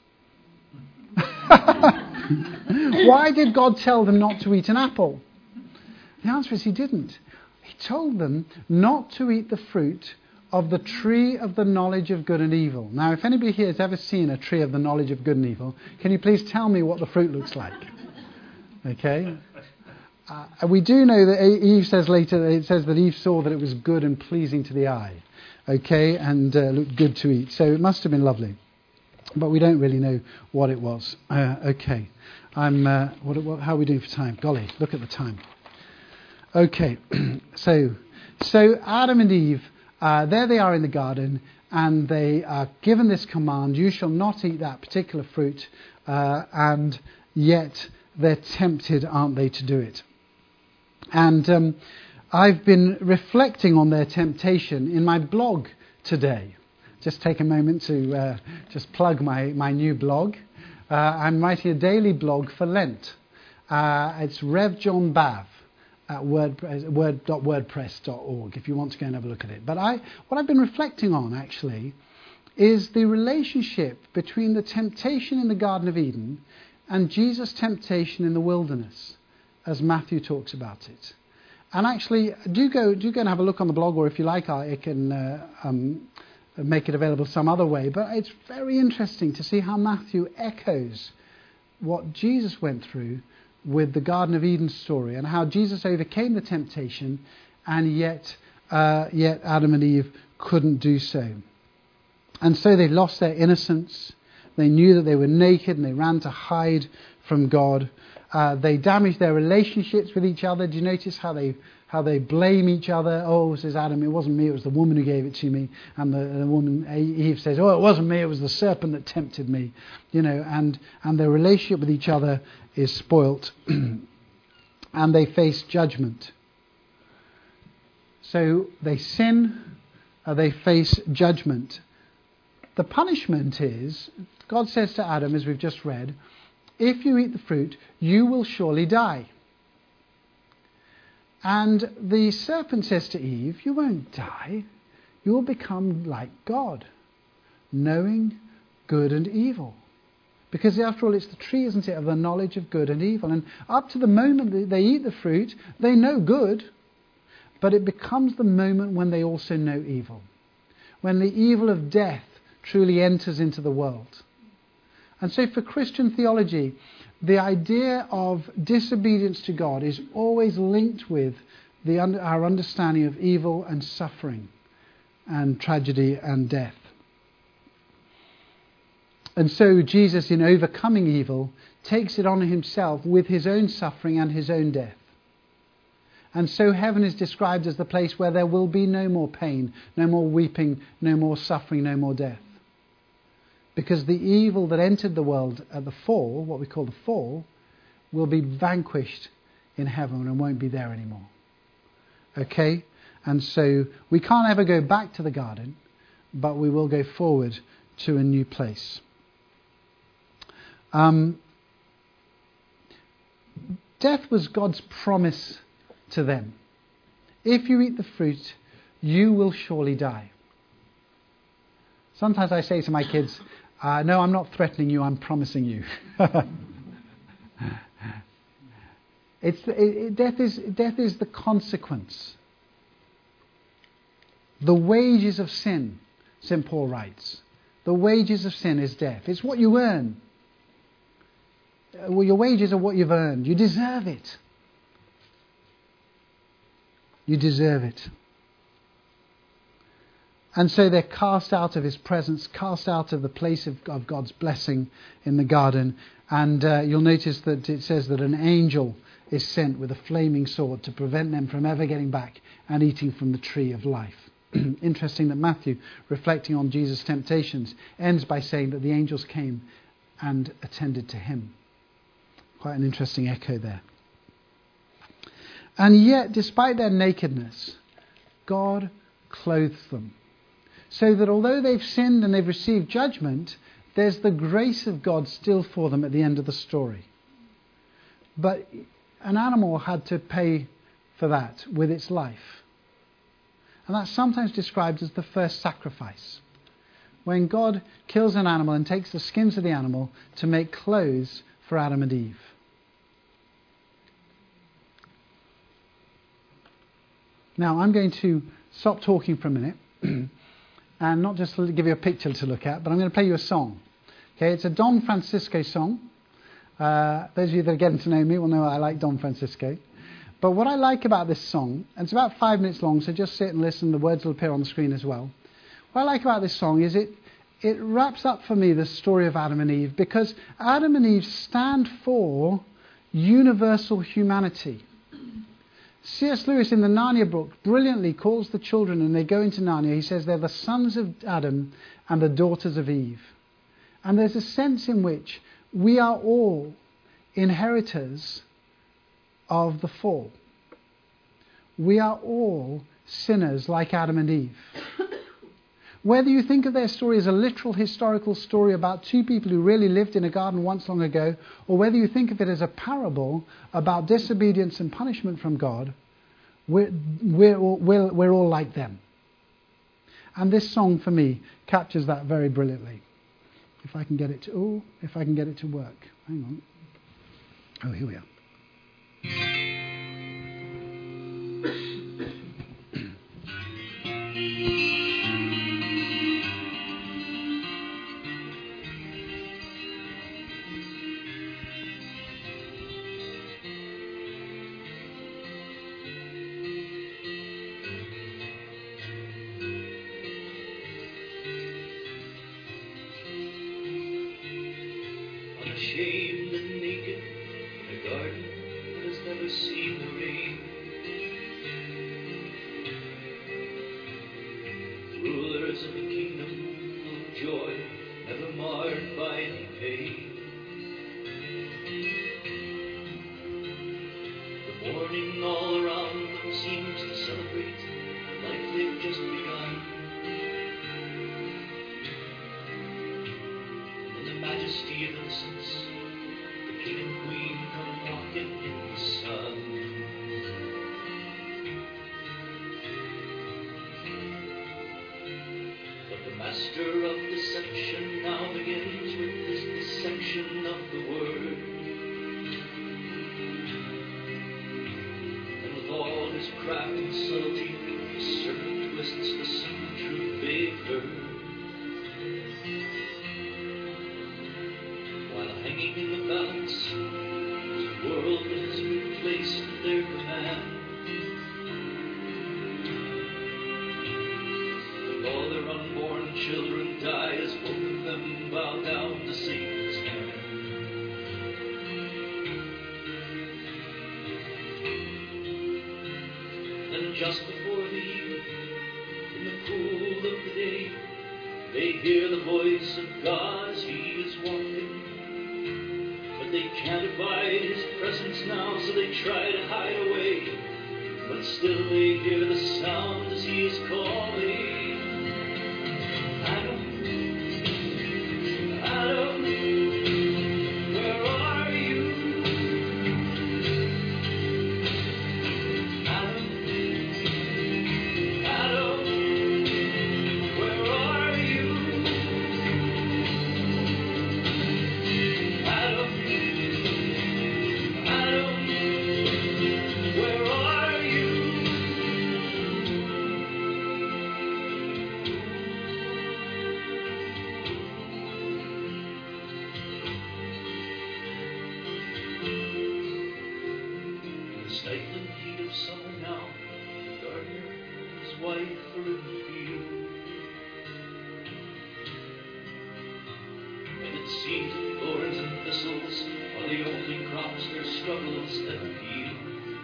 Why did God tell them not to eat an apple? The answer is he didn't. He told them not to eat the fruit of the tree of the knowledge of good and evil. Now, if anybody here has ever seen a tree of the knowledge of good and evil, can you please tell me what the fruit looks like? Okay? We do know that Eve says later, it says that Eve saw that it was good and pleasing to the eye. Okay? And looked good to eat. So it must have been lovely. But we don't really know what it was. Okay. How are we doing for time? Golly, look at the time. Okay. So Adam and Eve, there they are in the garden, and they are given this command, you shall not eat that particular fruit, and yet they're tempted, aren't they, to do it. And I've been reflecting on their temptation in my blog today. just take a moment to just plug my new blog. I'm writing a daily blog for Lent. It's Rev John Bav at word.wordpress.org if you want to go and have a look at it. But what I've been reflecting on actually is the relationship between the temptation in the Garden of Eden and Jesus' temptation in the wilderness, as Matthew talks about it. And actually, do go and have a look on the blog, or if you like, I can make it available some other way. But it's very interesting to see how Matthew echoes what Jesus went through with the Garden of Eden story, and how Jesus overcame the temptation, and yet Adam and Eve couldn't do so. And so they lost their innocence. They knew that they were naked, and they ran to hide from God. They damaged their relationships with each other. Do you notice how they blame each other? Oh, says Adam, it wasn't me, it was the woman who gave it to me. And the woman, Eve, says, oh, it wasn't me, it was the serpent that tempted me. And their relationship with each other is spoilt. And they face judgment. So they sin, they face judgment. The punishment is, God says to Adam, as we've just read, if you eat the fruit, you will surely die. And the serpent says to Eve, you won't die. You will become like God, knowing good and evil. Because after all, it's the tree, isn't it, of the knowledge of good and evil. And up to the moment that they eat the fruit, they know good. But it becomes the moment when they also know evil. When the evil of death truly enters into the world. And so for Christian theology, the idea of disobedience to God is always linked with our understanding of evil and suffering and tragedy and death. And so Jesus, in overcoming evil, takes it on himself with his own suffering and his own death. And so heaven is described as the place where there will be no more pain, no more weeping, no more suffering, no more death. Because the evil that entered the world at the fall, what we call the fall, will be vanquished in heaven and won't be there anymore. Okay? And so we can't ever go back to the garden, but we will go forward to a new place. Death was God's promise to them. If you eat the fruit, you will surely die. Sometimes I say to my kids, no, I'm not threatening you, I'm promising you. Death is the consequence. The wages of sin, St. Paul writes. The wages of sin is death. It's what you earn. Well, your wages are what you've earned. You deserve it. You deserve it. And so they're cast out of his presence, cast out of the place of God's blessing in the garden. And you'll notice that it says that an angel is sent with a flaming sword to prevent them from ever getting back and eating from the tree of life. Interesting that Matthew, reflecting on Jesus' temptations, ends by saying that the angels came and attended to him. Quite an interesting echo there. And yet, despite their nakedness, God clothes them. So that although they've sinned and they've received judgment, there's the grace of God still for them at the end of the story. But an animal had to pay for that with its life. And that's sometimes described as the first sacrifice. When God kills an animal and takes the skins of the animal to make clothes for Adam and Eve. Now, I'm going to stop talking for a minute. And not just to give you a picture to look at, but I'm going to play you a song. Okay, it's a Don Francisco song. Those of you that are getting to know me will know I like Don Francisco. But what I like about this song, and it's about 5 minutes long, so just sit and listen. The words will appear on the screen as well. What I like about this song is it wraps up for me the story of Adam and Eve, because Adam and Eve stand for universal humanity. C.S. Lewis in the Narnia book brilliantly calls the children, and they go into Narnia, he says they're the sons of Adam and the daughters of Eve. And there's a sense in which we are all inheritors of the fall. We are all sinners like Adam and Eve. Whether you think of their story as a literal historical story about two people who really lived in a garden once long ago, or whether you think of it as a parable about disobedience and punishment from God, we're all like them. And this song, for me, captures that very brilliantly. If I can get it to work. Hang on. Oh, here we are. Unashamed and naked in a garden that has never seen the rain. Rulers of a kingdom full of joy, never marred by any pain. The morning all around them seems to celebrate the life they've just begun. Majesty of innocence, the king and queen come walking in the sun. But the master of deception now begins with his dissection of the word. And with all his craft and subtlety, the serpent twists the simple truth they've heard. Hanging in the balance, the world has been placed at their command. And all their unborn children die as both of them bow down to Satan's hand. Then just before the evening, in the cool of the day, they hear the voice of God as he is walking. They can't abide his presence now, so they try to hide away. But still they hear the sound as he is calling. Adam, Adam, where are you? Adam, Adam, where are you? Adam, where are you? In the stifling heat of summer now, the gardener and his wife are in the field. And it seems that thorns and thistles are the only crops their struggles ever yield.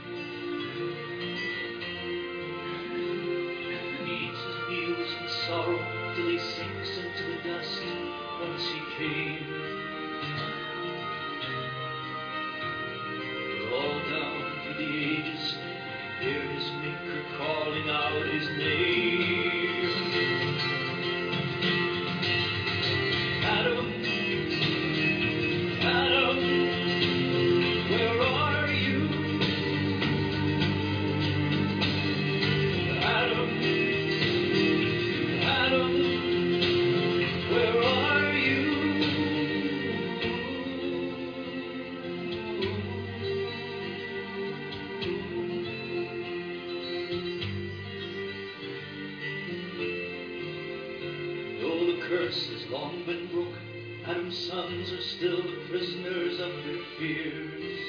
He eats his meals in sorrow till he sinks into the dust whence he came. For all down through the ages, he can hear his maker calling out his name. Adam, Adam, where are you? Adam, Adam, where are you? Though the curse has long been broken, Adam's sons are still the prisoners of their fears.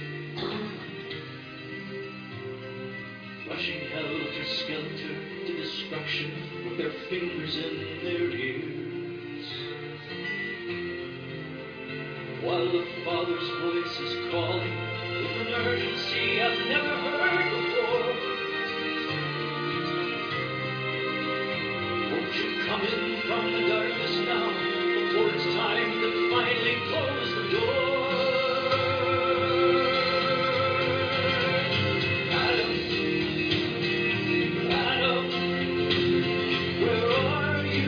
Rushing helter-skelter to destruction with their fingers in their ears. While the Father's voice is calling with an urgency I've never heard before. Won't you come in from the darkness now, before it's time to finally close the door? Adam, Adam, where are you?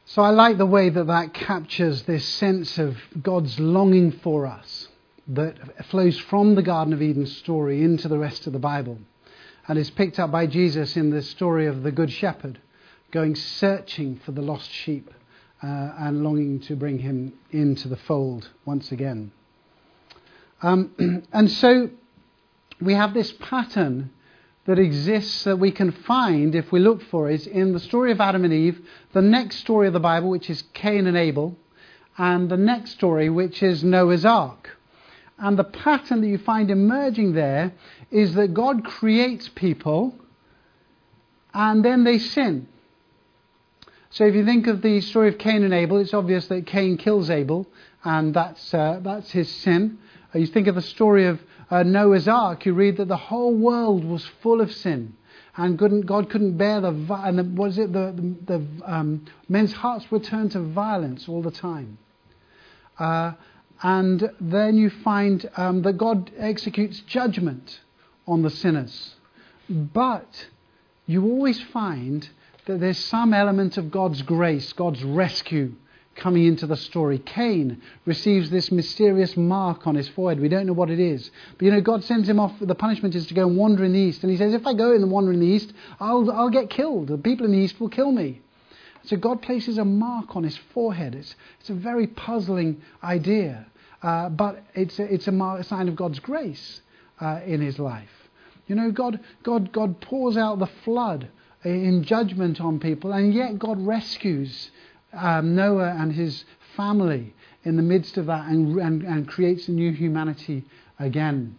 So I like the way that captures this sense of God's longing for us that flows from the Garden of Eden story into the rest of the Bible, and is picked up by Jesus in the story of the Good Shepherd going searching for the lost sheep and longing to bring him into the fold once again. And so we have this pattern that exists that we can find, if we look for it, in the story of Adam and Eve, the next story of the Bible, which is Cain and Abel, and the next story, which is Noah's Ark. And the pattern that you find emerging there is that God creates people and then they sin. So if you think of the story of Cain and Abel, it's obvious that Cain kills Abel, and that's his sin. You think of the story of Noah's Ark, you read that the whole world was full of sin, and God couldn't bear men's hearts were turned to violence all the time. And then you find that God executes judgment on the sinners. But you always find that there's some element of God's grace, God's rescue coming into the story. Cain receives this mysterious mark on his forehead. We don't know what it is. But God sends him off. The punishment is to go and wander in the east. And he says, if I go and wander in the east, I'll get killed. The people in the east will kill me. So God places a mark on his forehead. It's a very puzzling idea. But it's a sign of God's grace in his life. God pours out the flood in judgment on people, and yet God rescues Noah and his family in the midst of that and creates a new humanity again.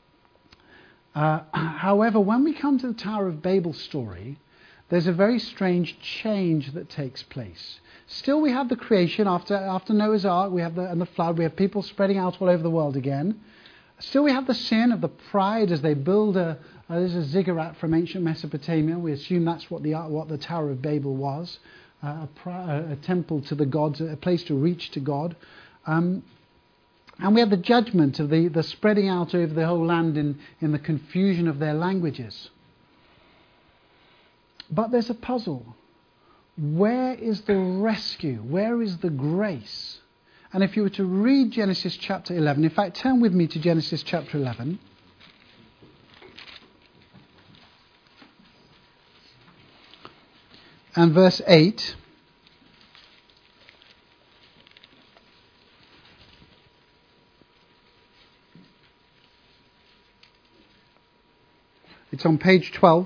However, when we come to the Tower of Babel story, there's a very strange change that takes place. Still, we have the creation after Noah's Ark, and the flood. We have people spreading out all over the world again. Still, we have the sin of the pride as they build there's a ziggurat from ancient Mesopotamia. We assume that's what the Tower of Babel was, a temple to the gods, a place to reach to God. And we have the judgment of the spreading out over the whole land in the confusion of their languages. But there's a puzzle. Where is the rescue? Where is the grace? And if you were to read Genesis chapter 11, in fact, turn with me to Genesis chapter 11. And verse 8. It's on page 12.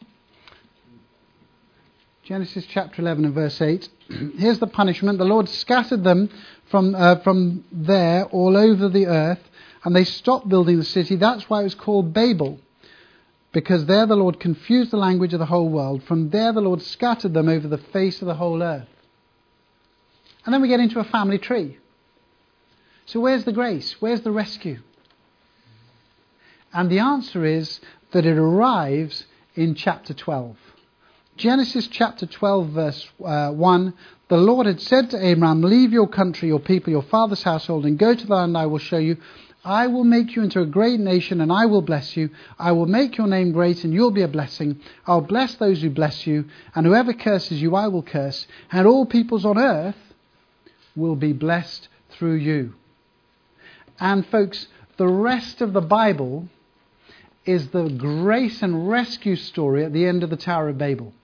Genesis chapter 11 and verse 8. Here's the punishment. The Lord scattered them from there all over the earth, and they stopped building the city. That's why it was called Babel, because there the Lord confused the language of the whole world. From there the Lord scattered them over the face of the whole earth. And then we get into a family tree. So where's the grace? Where's the rescue? And the answer is that it arrives in chapter 12. Genesis chapter 12 verse 1. The Lord had said to Abraham, leave your country, your people, your father's household, and go to the land I will show you. I will make you into a great nation, and I will bless you. I will make your name great, and you'll be a blessing. I'll bless those who bless you, and whoever curses you I will curse. And all peoples on earth will be blessed through you. And folks, the rest of the Bible is the grace and rescue story at the end of the Tower of Babel.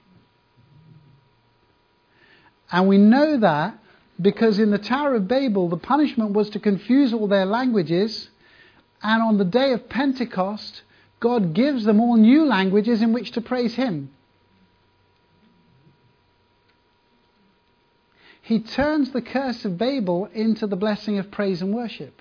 And we know that because in the Tower of Babel, the punishment was to confuse all their languages. And on the day of Pentecost, God gives them all new languages in which to praise Him. He turns the curse of Babel into the blessing of praise and worship.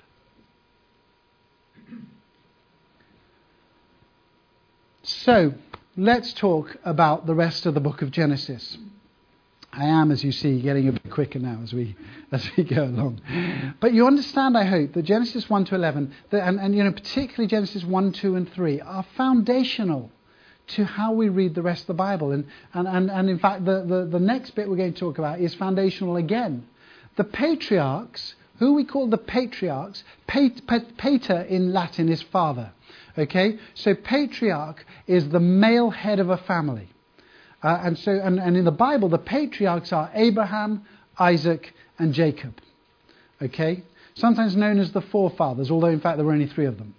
So, let's talk about the rest of the book of Genesis. I am, as you see, getting a bit quicker now as we go along. But you understand, I hope, that Genesis 1 to 11, and particularly Genesis 1, 2 and 3, are foundational to how we read the rest of the Bible. And in fact, the next bit we're going to talk about is foundational again. The patriarchs, who we call the patriarchs, pater in Latin is father. Okay? So patriarch is the male head of a family. And in the Bible, the patriarchs are Abraham, Isaac, and Jacob. Okay? Sometimes known as the forefathers, although in fact there were only 3 of them.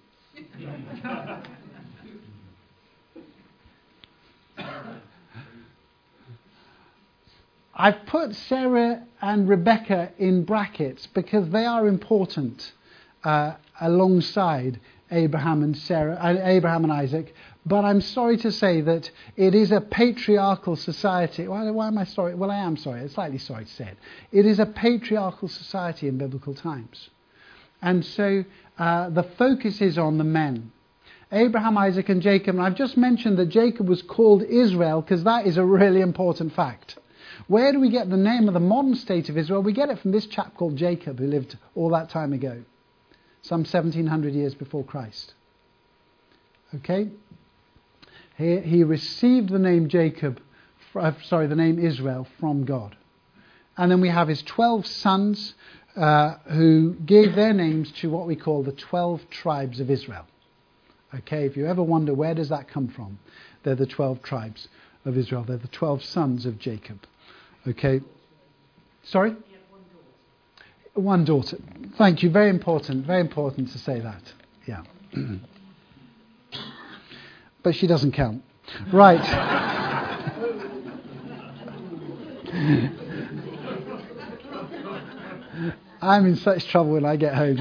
I've put Sarah and Rebecca in brackets because they are important alongside Abraham and Isaac. But I'm sorry to say that it is a patriarchal society. Why am I sorry? Well, I am sorry. I'm slightly sorry to say it. It is a patriarchal society in biblical times. And so the focus is on the men. Abraham, Isaac, and Jacob. And I've just mentioned that Jacob was called Israel because that is a really important fact. Where do we get the name of the modern state of Israel? We get it from this chap called Jacob who lived all that time ago, some 1700 years before Christ. Okay? He received the name the name Israel from God. And then we have his 12 sons who gave their names to what we call the 12 tribes of Israel. Okay, if you ever wonder where does that come from, they're the 12 tribes of Israel. They're the 12 sons of Jacob. Okay. Sorry? One daughter. Thank you. Very important to say that. Yeah. But she doesn't count. Right. I'm in such trouble when I get home.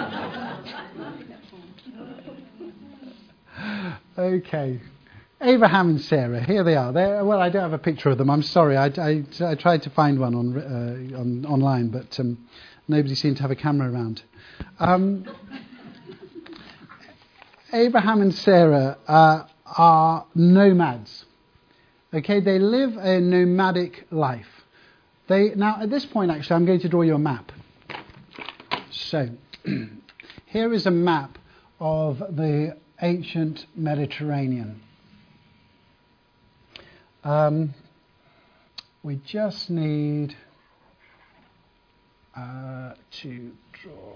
Okay. Abraham and Sarah, here they are. Well, I don't have a picture of them. I'm sorry. I tried to find one online, but nobody seemed to have a camera around. Abraham and Sarah are nomads. Okay, they live a nomadic life. Now, at this point, actually, I'm going to draw you a map. So, here is a map of the ancient Mediterranean. We just need to draw.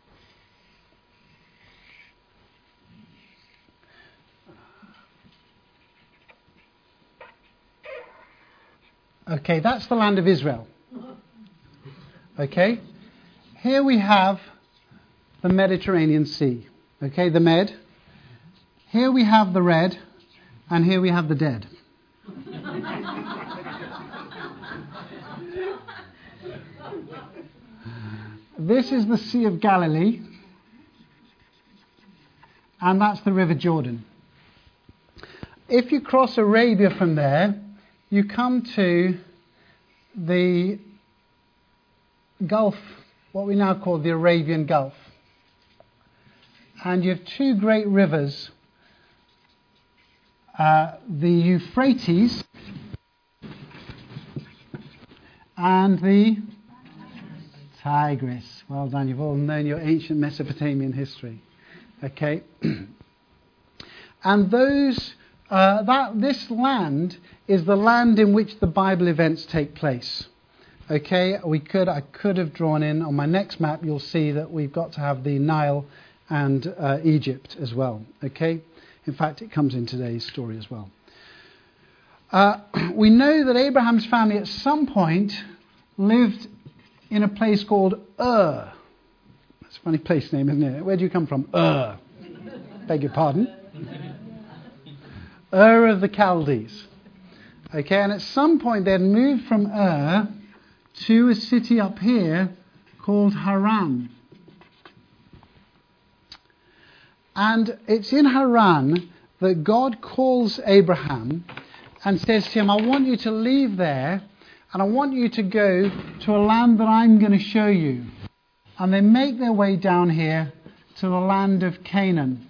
Okay, that's the land of Israel. Okay, here we have the Mediterranean Sea. Okay, the Med. Here we have the Red, and here we have the Dead. This is the Sea of Galilee, and that's the River Jordan. If you cross Arabia from there, you come to the Gulf, what we now call the Arabian Gulf. And you have 2 great rivers, the Euphrates and the Tigris. Well done, you've all known your ancient Mesopotamian history. Okay. And this land is the land in which the Bible events take place. Okay, I could have drawn in, on my next map you'll see that we've got to have the Nile and Egypt as well. Okay, in fact it comes in today's story as well. We know that Abraham's family at some point lived in a place called Ur. That's a funny place name, isn't it? Where do you come from? Ur. Beg your pardon. Ur of the Chaldees. Okay, and at some point they'd moved from Ur to a city up here called Haran. And it's in Haran that God calls Abraham and says to him, I want you to leave there and I want you to go to a land that I'm going to show you. And they make their way down here to the land of Canaan.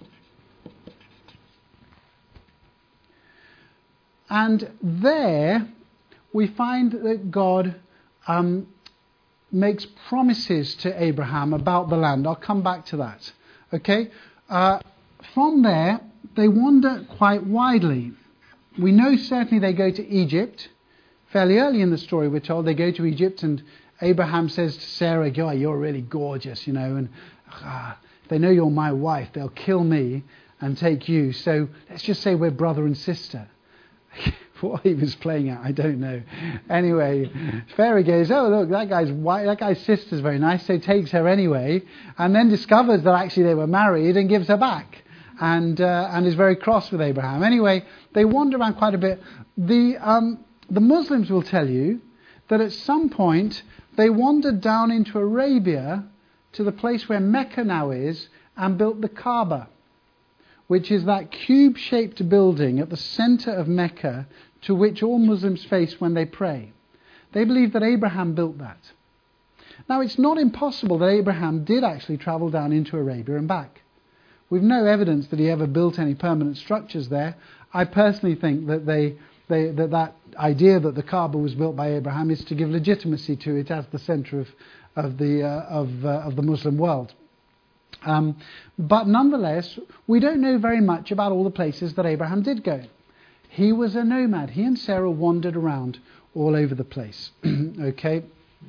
And there we find that God makes promises to Abraham about the land. I'll come back to that. Okay? From there, they wander quite widely. We know certainly they go to Egypt. Fairly early in the story, we're told they go to Egypt, and Abraham says to Sarah, "God, you're really gorgeous, you know, and they know you're my wife. They'll kill me and take you. So let's just say we're brother and sister." what he was playing at, I don't know. Anyway, Pharaoh goes, oh look, that guy's sister's very nice, so takes her anyway, and then discovers that actually they were married and gives her back, and is very cross with Abraham. Anyway, they wander around quite a bit. The Muslims will tell you that at some point they wandered down into Arabia to the place where Mecca now is and built the Kaaba, which is that cube-shaped building at the centre of Mecca to which all Muslims face when they pray. They believe that Abraham built that. Now, it's not impossible that Abraham did actually travel down into Arabia and back. We've no evidence that he ever built any permanent structures there. I personally think that that idea that the Kaaba was built by Abraham is to give legitimacy to it as the centre of the Muslim world. But nonetheless, we don't know very much about all the places that Abraham did go. He was a nomad. He and Sarah wandered around all over the place. Okay?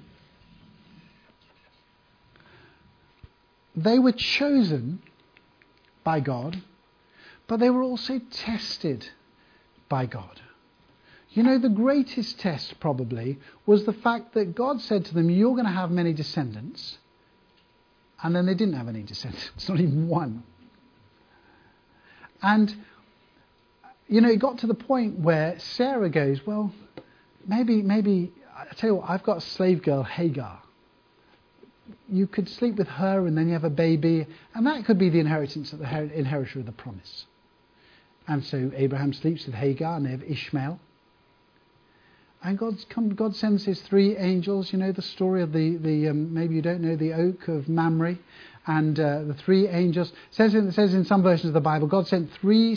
They were chosen by God, but they were also tested by God. You know, the greatest test probably was the fact that God said to them, you're going to have many descendants. And then they didn't have any descendants, not even one. And, you know, it got to the point where Sarah goes, well, maybe, I tell you what, I've got a slave girl, Hagar. You could sleep with her and then you have a baby, and that could be the inheritance of the inheritor of the promise. And so Abraham sleeps with Hagar and they have Ishmael. And God sends his three angels. You know the story of the maybe you don't know, the oak of Mamre, and the three angels. It says in some versions of the Bible, God sent three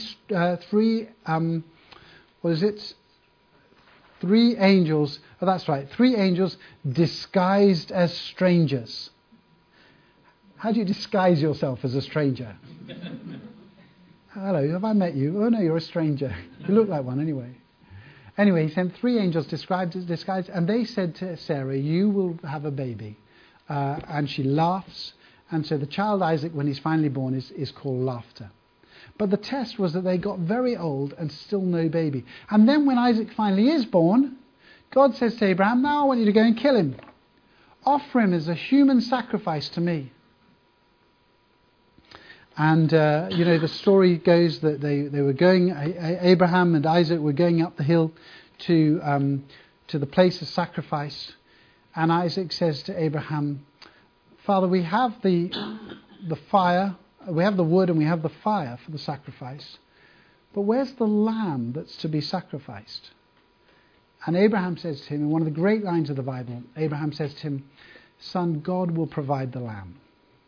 angels. Oh, that's right, 3 angels disguised as strangers. How do you disguise yourself as a stranger? Hello, have I met you? Oh no, you're a stranger. You look like one anyway. Anyway, he sent 3 angels disguised, and they said to Sarah, you will have a baby. And she laughs. And so the child Isaac, when he's finally born, is called Laughter. But the test was that they got very old and still no baby. And then when Isaac finally is born, God says to Abraham, now I want you to go and kill him. Offer him as a human sacrifice to me. And, you know, the story goes that they were going, Abraham and Isaac were going up the hill to the place of sacrifice. And Isaac says to Abraham, Father, we have the fire, we have the wood and we have the fire for the sacrifice. But where's the lamb that's to be sacrificed? And Abraham says to him, in one of the great lines of the Bible, Abraham says to him, Son, God will provide the lamb.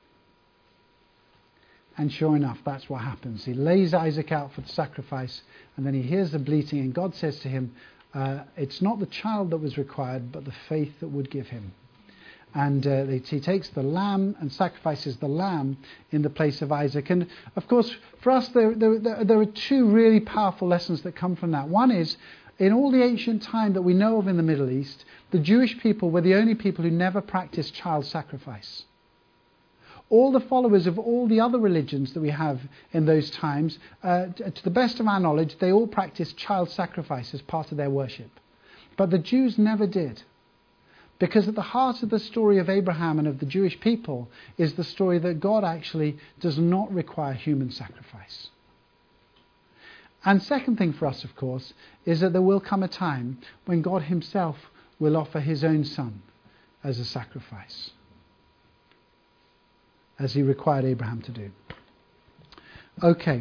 And sure enough, that's what happens. He lays Isaac out for the sacrifice, and then he hears the bleating, and God says to him, it's not the child that was required, but the faith that would give him. And he takes the lamb and sacrifices the lamb in the place of Isaac. And of course, for us, there are 2 really powerful lessons that come from that. One is, in all the ancient time that we know of in the Middle East, the Jewish people were the only people who never practiced child sacrifice. All the followers of all the other religions that we have in those times, to the best of our knowledge, they all practiced child sacrifice as part of their worship. But the Jews never did. Because at the heart of the story of Abraham and of the Jewish people is the story that God actually does not require human sacrifice. And second thing for us, of course, is that there will come a time when God himself will offer his own son as a sacrifice, as he required Abraham to do. Okay.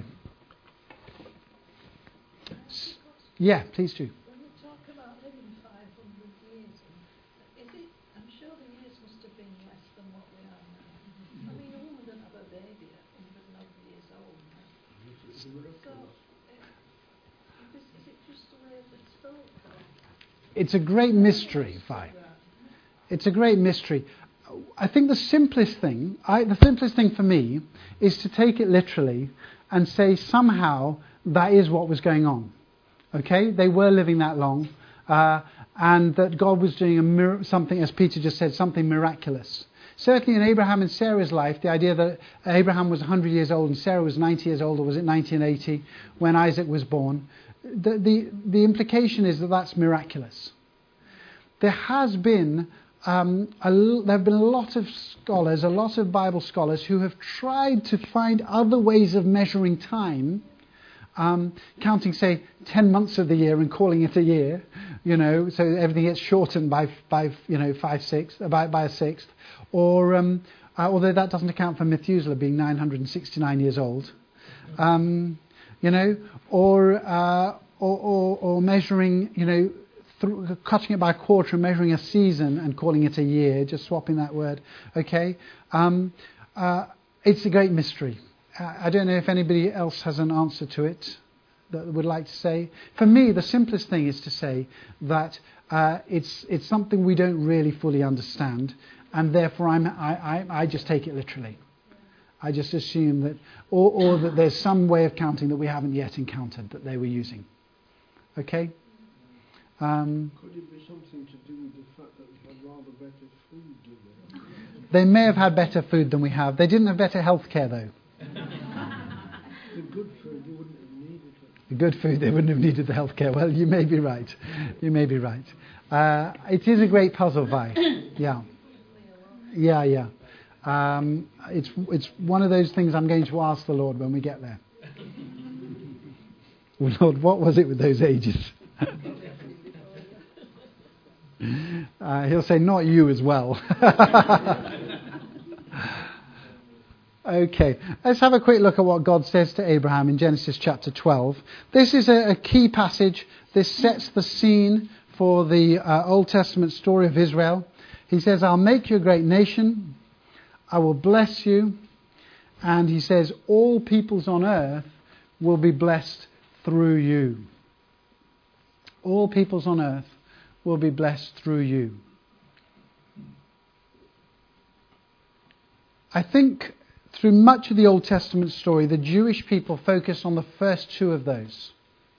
Yeah, please do. When we talk about living 500 years, I'm sure the years must have been less than what we are now. I mean, a woman doesn't have a baby at 100 years old. So, is it just the way it's thought? It's a great mystery, Vi. It's a great mystery. I think the simplest thing for me is to take it literally and say somehow that is what was going on. Okay, they were living that long, and that God was doing something, as Peter just said, something miraculous. Certainly in Abraham and Sarah's life, the idea that Abraham was 100 years old and Sarah was 90 years old, or was it 1980, when Isaac was born, the implication is that that's miraculous. There have been a lot of scholars, a lot of Bible scholars who have tried to find other ways of measuring time, counting, say, 10 months of the year and calling it a year, so everything gets shortened by a sixth, or although that doesn't account for Methuselah being 969 years old, or measuring, cutting it by a quarter and measuring a season and calling it a year, just swapping that word, okay? It's a great mystery. I don't know if anybody else has an answer to it that would like to say. For me, the simplest thing is to say that it's something we don't really fully understand, and therefore I just take it literally. I just assume that, or that there's some way of counting that we haven't yet encountered that they were using. Okay? Could it be something to do with the fact that we had rather better food, do they may have had better food than we have. They didn't have better health care, though. The good food, they wouldn't have needed it. The good food, they wouldn't have needed the health care. Well, you may be right. You may be right. It is a great puzzle, Vi. Yeah. Yeah. It's one of those things I'm going to ask the Lord when we get there. Well, Lord, what was it with those ages? He'll say, not you as well. Okay, let's have a quick look at what God says to Abraham in Genesis chapter 12. This is a key passage. This sets the scene for the Old Testament story of Israel. He says, I'll make you a great nation. I will bless you. And he says, all peoples on earth will be blessed through you. All peoples on earth will be blessed through you. I think through much of the Old Testament story, the Jewish people focus on the first two of those.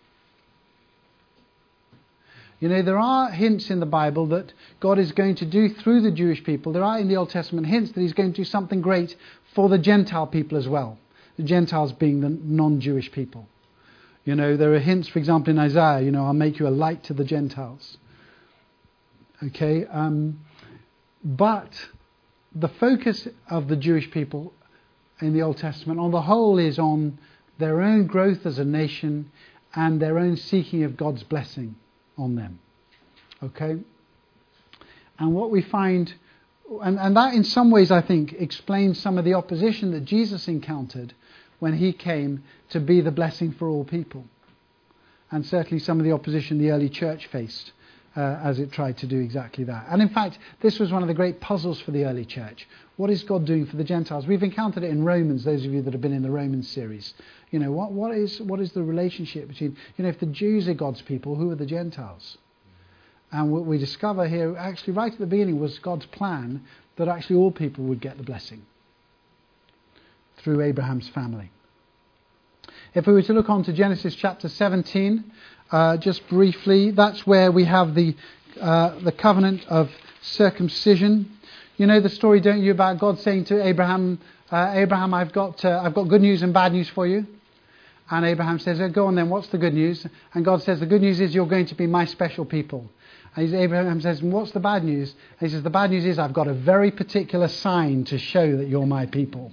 There are hints in the Bible that God is going to do through the Jewish people. There are in the Old Testament hints that he's going to do something great for the Gentile people as well. The Gentiles being the non-Jewish people. There are hints, for example, in Isaiah, I'll make you a light to the Gentiles. Okay, but the focus of the Jewish people in the Old Testament on the whole is on their own growth as a nation and their own seeking of God's blessing on them. Okay? And what we find, and that in some ways I think explains some of the opposition that Jesus encountered when he came to be the blessing for all people. And certainly some of the opposition the early church faced as it tried to do exactly that. And in fact, this was one of the great puzzles for the early church. What is God doing for the Gentiles? We've encountered it in Romans, those of you that have been in the Romans series. What is the relationship between, if the Jews are God's people, who are the Gentiles? And what we discover here, actually right at the beginning, was God's plan that actually all people would get the blessing through Abraham's family. If we were to look on to Genesis chapter 17, just briefly, that's where we have the covenant of circumcision. You know the story, don't you, about God saying to Abraham, Abraham, I've got good news and bad news for you. And Abraham says, go on then, what's the good news? And God says, the good news is you're going to be my special people. And Abraham says, what's the bad news? And he says, the bad news is I've got a very particular sign to show that you're my people.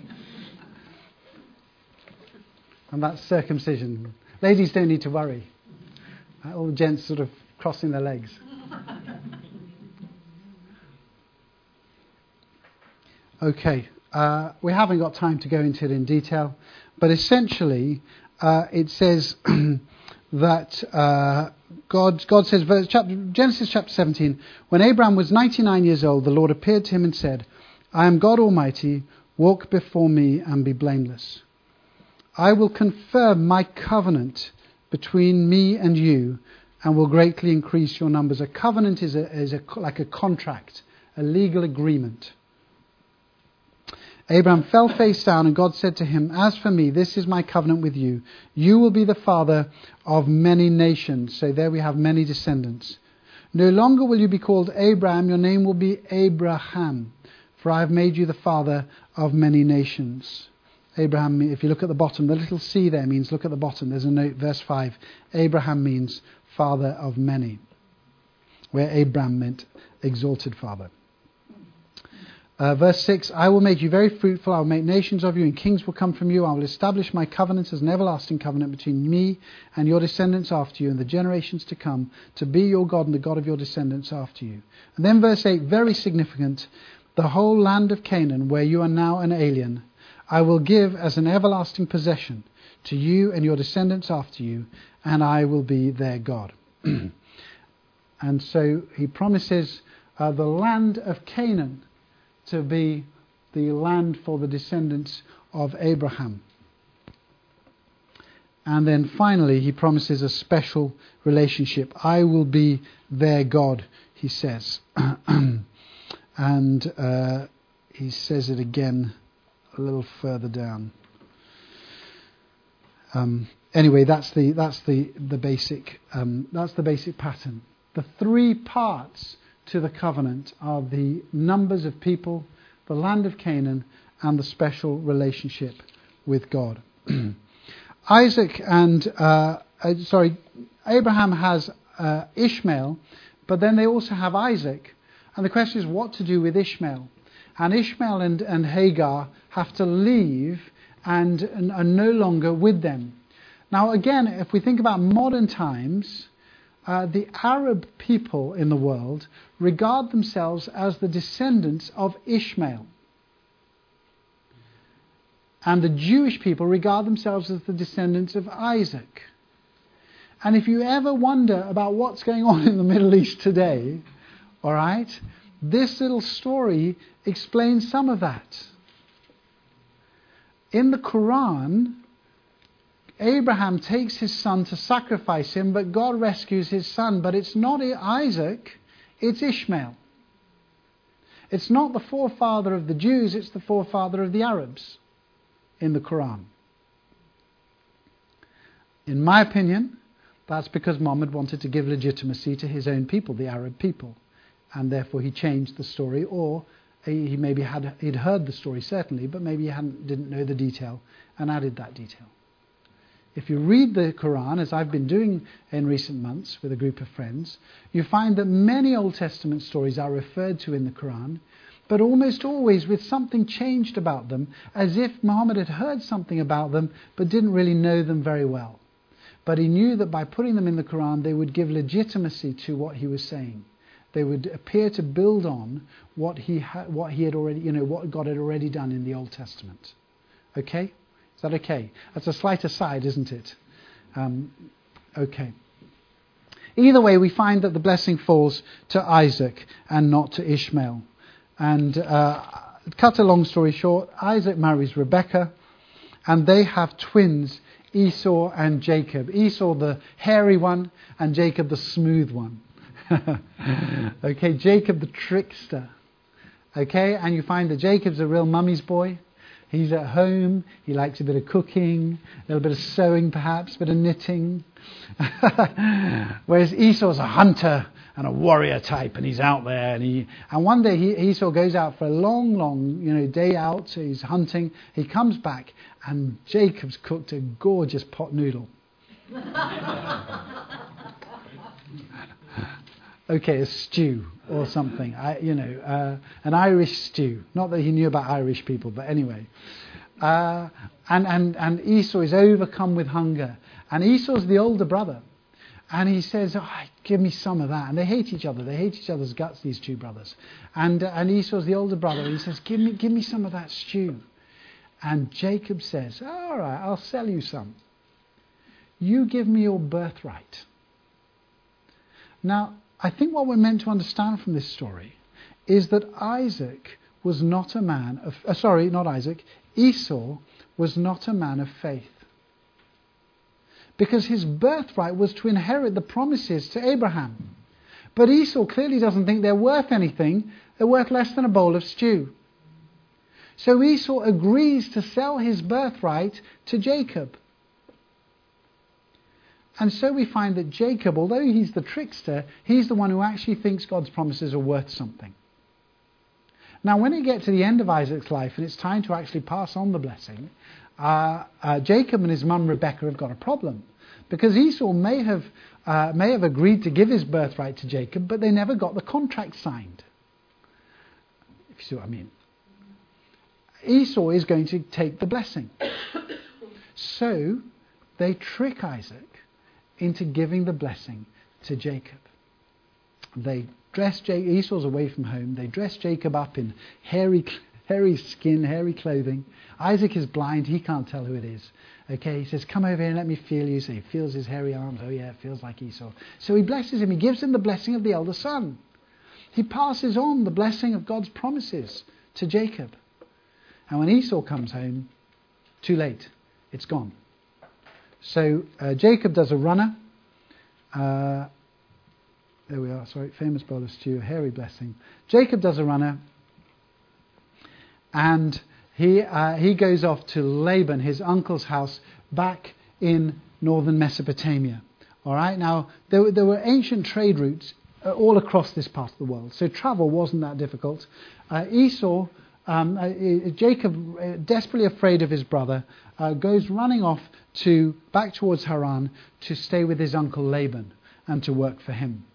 And that's circumcision. Ladies don't need to worry. All the gents sort of crossing their legs. Okay, we haven't got time to go into it in detail, but essentially it says that God says, Genesis chapter 17, when Abraham was 99 years old, the Lord appeared to him and said, I am God Almighty, walk before me and be blameless. I will confirm my covenant between me and you and will greatly increase your numbers. A covenant is like a contract, a legal agreement. Abraham fell face down and God said to him, as for me, this is my covenant with you. You will be the father of many nations. So there we have many descendants. No longer will you be called Abraham, your name will be Abraham, for I have made you the father of many nations. Abraham, if you look at the bottom, the little C there means look at the bottom. There's a note, verse 5. Abraham means father of many, where Abram meant exalted father. Verse 6, I will make you very fruitful. I will make nations of you, and kings will come from you. I will establish my covenant as an everlasting covenant between me and your descendants after you and the generations to come, to be your God and the God of your descendants after you. And then verse 8, very significant. The whole land of Canaan, where you are now an alien, I will give as an everlasting possession to you and your descendants after you, and I will be their God. And so he promises the land of Canaan to be the land for the descendants of Abraham. And then finally he promises a special relationship. I will be their God, he says. And he says it again a little further down. Anyway, that's the basic pattern. The three parts to the covenant are the numbers of people, the land of Canaan, and the special relationship with God. Abraham has Ishmael, but then they also have Isaac. And the question is what to do with Ishmael. And Ishmael and Hagar have to leave and are no longer with them. Now again, if we think about modern times, the Arab people in the world regard themselves as the descendants of Ishmael. And the Jewish people regard themselves as the descendants of Isaac. And if you ever wonder about what's going on in the Middle East today, all right, this little story explains some of that. In the Quran, Abraham takes his son to sacrifice him, but God rescues his son. But it's not Isaac, it's Ishmael. It's not the forefather of the Jews, it's the forefather of the Arabs in the Quran. In my opinion, that's because Muhammad wanted to give legitimacy to his own people, the Arab people. And therefore he changed the story, or he maybe he'd heard the story certainly, but maybe he didn't know the detail and added that detail. If you read the Quran, as I've been doing in recent months with a group of friends, you find that many Old Testament stories are referred to in the Quran, but almost always with something changed about them, as if Muhammad had heard something about them, but didn't really know them very well. But he knew that by putting them in the Quran, they would give legitimacy to what he was saying. They would appear to build on what what God had already done in the Old Testament. Okay? Is that okay? That's a slight aside, isn't it? Okay. Either way, we find that the blessing falls to Isaac and not to Ishmael. And cut a long story short, Isaac marries Rebekah, and they have twins, Esau and Jacob. Esau the hairy one, and Jacob the smooth one. Okay, Jacob the trickster. Okay, and you find that Jacob's a real mummy's boy. He's at home, he likes a bit of cooking, a little bit of sewing perhaps, a bit of knitting. Whereas Esau's a hunter and a warrior type, and he's out there. And one day Esau goes out for a long, day out, so he's hunting. He comes back, and Jacob's cooked a gorgeous pot noodle. Okay, a stew or something, an Irish stew. Not that he knew about Irish people, but anyway. And Esau is overcome with hunger. And Esau's the older brother. And he says, give me some of that. And they hate each other. They hate each other's guts, these two brothers. And Esau's the older brother. And he says, give me some of that stew. And Jacob says, all right, I'll sell you some. You give me your birthright. Now, I think what we're meant to understand from this story is that Esau was not a man of faith. Because his birthright was to inherit the promises to Abraham. But Esau clearly doesn't think they're worth anything. They're worth less than a bowl of stew. So Esau agrees to sell his birthright to Jacob. And so we find that Jacob, although he's the trickster, he's the one who actually thinks God's promises are worth something. Now, when you get to the end of Isaac's life and it's time to actually pass on the blessing, Jacob and his mum Rebecca have got a problem, because Esau may have agreed to give his birthright to Jacob, but they never got the contract signed. If you see what I mean. Esau is going to take the blessing. So they trick Isaac into giving the blessing to Jacob. They dress Esau's away from home. They dress Jacob up in hairy skin, hairy clothing. Isaac is blind. He can't tell who it is. Okay, he says, come over here and let me feel you. So he feels his hairy arms. Oh yeah, it feels like Esau. So he blesses him. He gives him the blessing of the elder son. He passes on the blessing of God's promises to Jacob. And when Esau comes home, too late. It's gone. So Jacob does a runner. There we are. Sorry, famous bowl of stew, a hairy blessing. Jacob does a runner. And he goes off to Laban, his uncle's house, back in northern Mesopotamia. All right. Now there were ancient trade routes all across this part of the world, so travel wasn't that difficult. Jacob, desperately afraid of his brother, goes running off back towards Haran to stay with his uncle Laban and to work for him.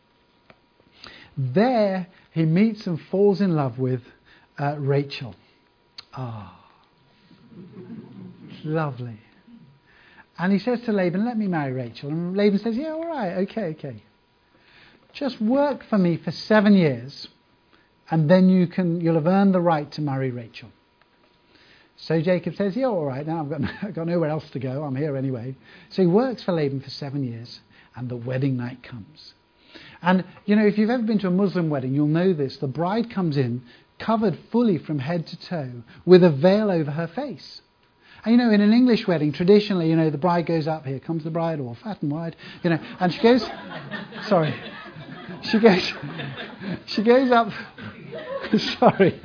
There he meets and falls in love with Rachel. Lovely. And he says to Laban, let me marry Rachel. And Laban says, yeah, all right, okay. Just work for me for 7 years, and then you'll have earned the right to marry Rachel. So Jacob says, yeah, all right, now I've got nowhere else to go. I'm here anyway. So he works for Laban for 7 years, and the wedding night comes. And, if you've ever been to a Muslim wedding, you'll know this. The bride comes in covered fully from head to toe with a veil over her face. And, in an English wedding, traditionally, the bride goes up. Here comes the bride, all fat and wide, and she goes, sorry. She goes up, sorry.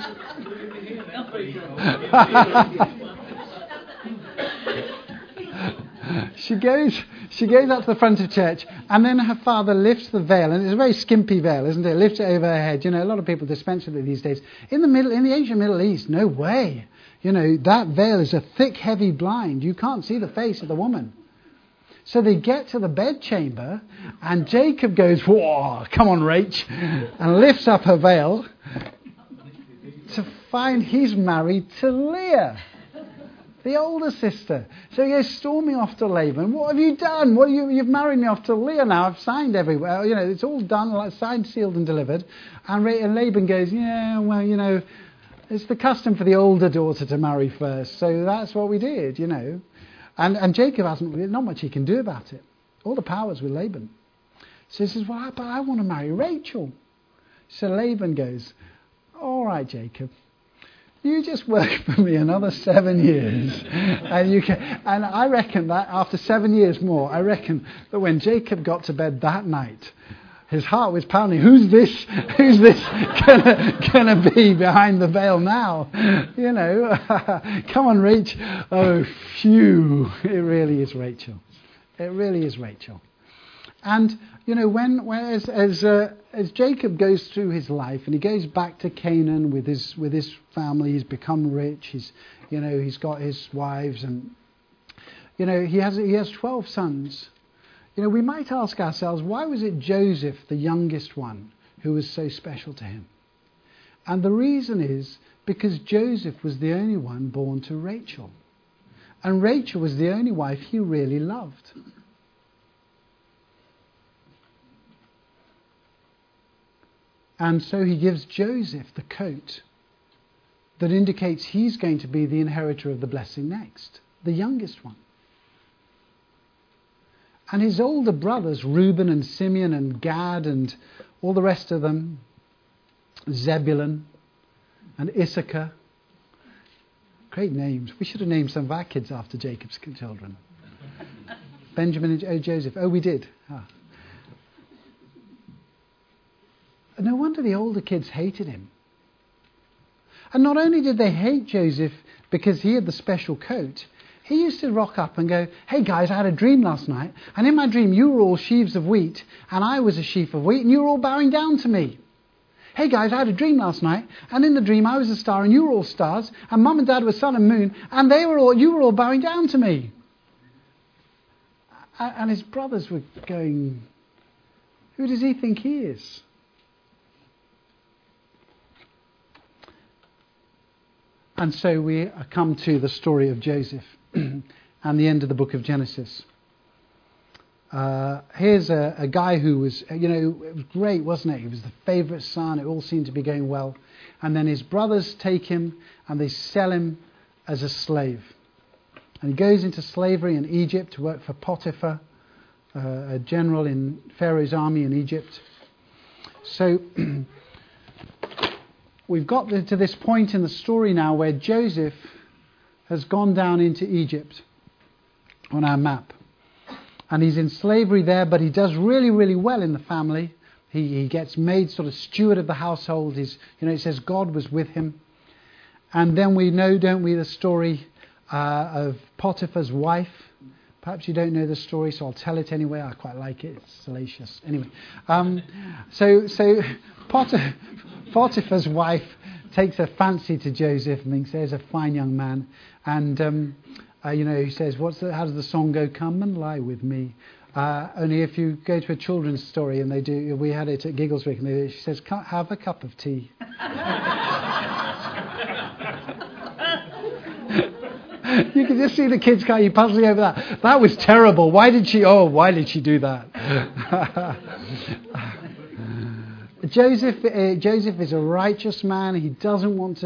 She goes up to the front of church, and then her father lifts the veil, and it's a very skimpy veil, isn't it? Lifts it over her head. A lot of people dispense with it these days. In the ancient Middle East, no way. That veil is a thick, heavy blind. You can't see the face of the woman. So they get to the bedchamber, and Jacob goes, whoa, come on, Rach, and lifts up her veil to find he's married to Leah, the older sister. So he goes storming off to Laban. What have you done? You've married me off to Leah now. I've signed everywhere. It's all done, signed, sealed, and delivered. And Laban goes, yeah, well, it's the custom for the older daughter to marry first. So that's what we did, And Jacob not much he can do about it. All the power's with Laban. So he says, well, but I want to marry Rachel. So Laban goes, all right, Jacob, you just work for me another 7 years. And I reckon that after 7 years more, I reckon that when Jacob got to bed that night, his heart was pounding. Who's this gonna be behind the veil now? Come on, Rach. Oh, phew! It really is Rachel. It really is Rachel. And as Jacob goes through his life and he goes back to Canaan with his family, he's become rich. He's got his wives, and he has 12 sons. We might ask ourselves, why was it Joseph, the youngest one, who was so special to him? And the reason is because Joseph was the only one born to Rachel. And Rachel was the only wife he really loved. And so he gives Joseph the coat that indicates he's going to be the inheritor of the blessing next, the youngest one. And his older brothers, Reuben and Simeon and Gad and all the rest of them, Zebulun and Issachar. Great names. We should have named some of our kids after Jacob's children. Benjamin and Joseph. Oh, we did. No wonder the older kids hated him. And not only did they hate Joseph because he had the special coat, he used to rock up and go, hey guys, I had a dream last night, and in my dream you were all sheaves of wheat, and I was a sheaf of wheat, and you were all bowing down to me. hey guys, I had a dream last night, and in the dream I was a star and you were all stars, and mum and dad were sun and moon, and you were all bowing down to me. And his brothers were going, who does he think he is? And so we come to the story of Joseph and the end of the book of Genesis. Here's a guy who was, it was great, wasn't it? He was the favourite son. It all seemed to be going well. And then his brothers take him and they sell him as a slave. And he goes into slavery in Egypt to work for Potiphar, a general in Pharaoh's army in Egypt. So we've got to this point in the story now where Joseph has gone down into Egypt on our map. And he's in slavery there, but he does really, really well in the family. He gets made sort of steward of the household. It says God was with him. And then we know, don't we, the story of Potiphar's wife. Perhaps you don't know the story, so I'll tell it anyway. I quite like it. It's salacious. Anyway, so Potiphar's wife takes a fancy to Joseph and thinks there's a fine young man. And he says, how does the song go? Come and lie with me. Only if you go to a children's story, and we had it at Giggleswick, and she says, have a cup of tea. You can just see the kids kind of puzzling over that. That was terrible. Why did she do that? Joseph is a righteous man. He doesn't want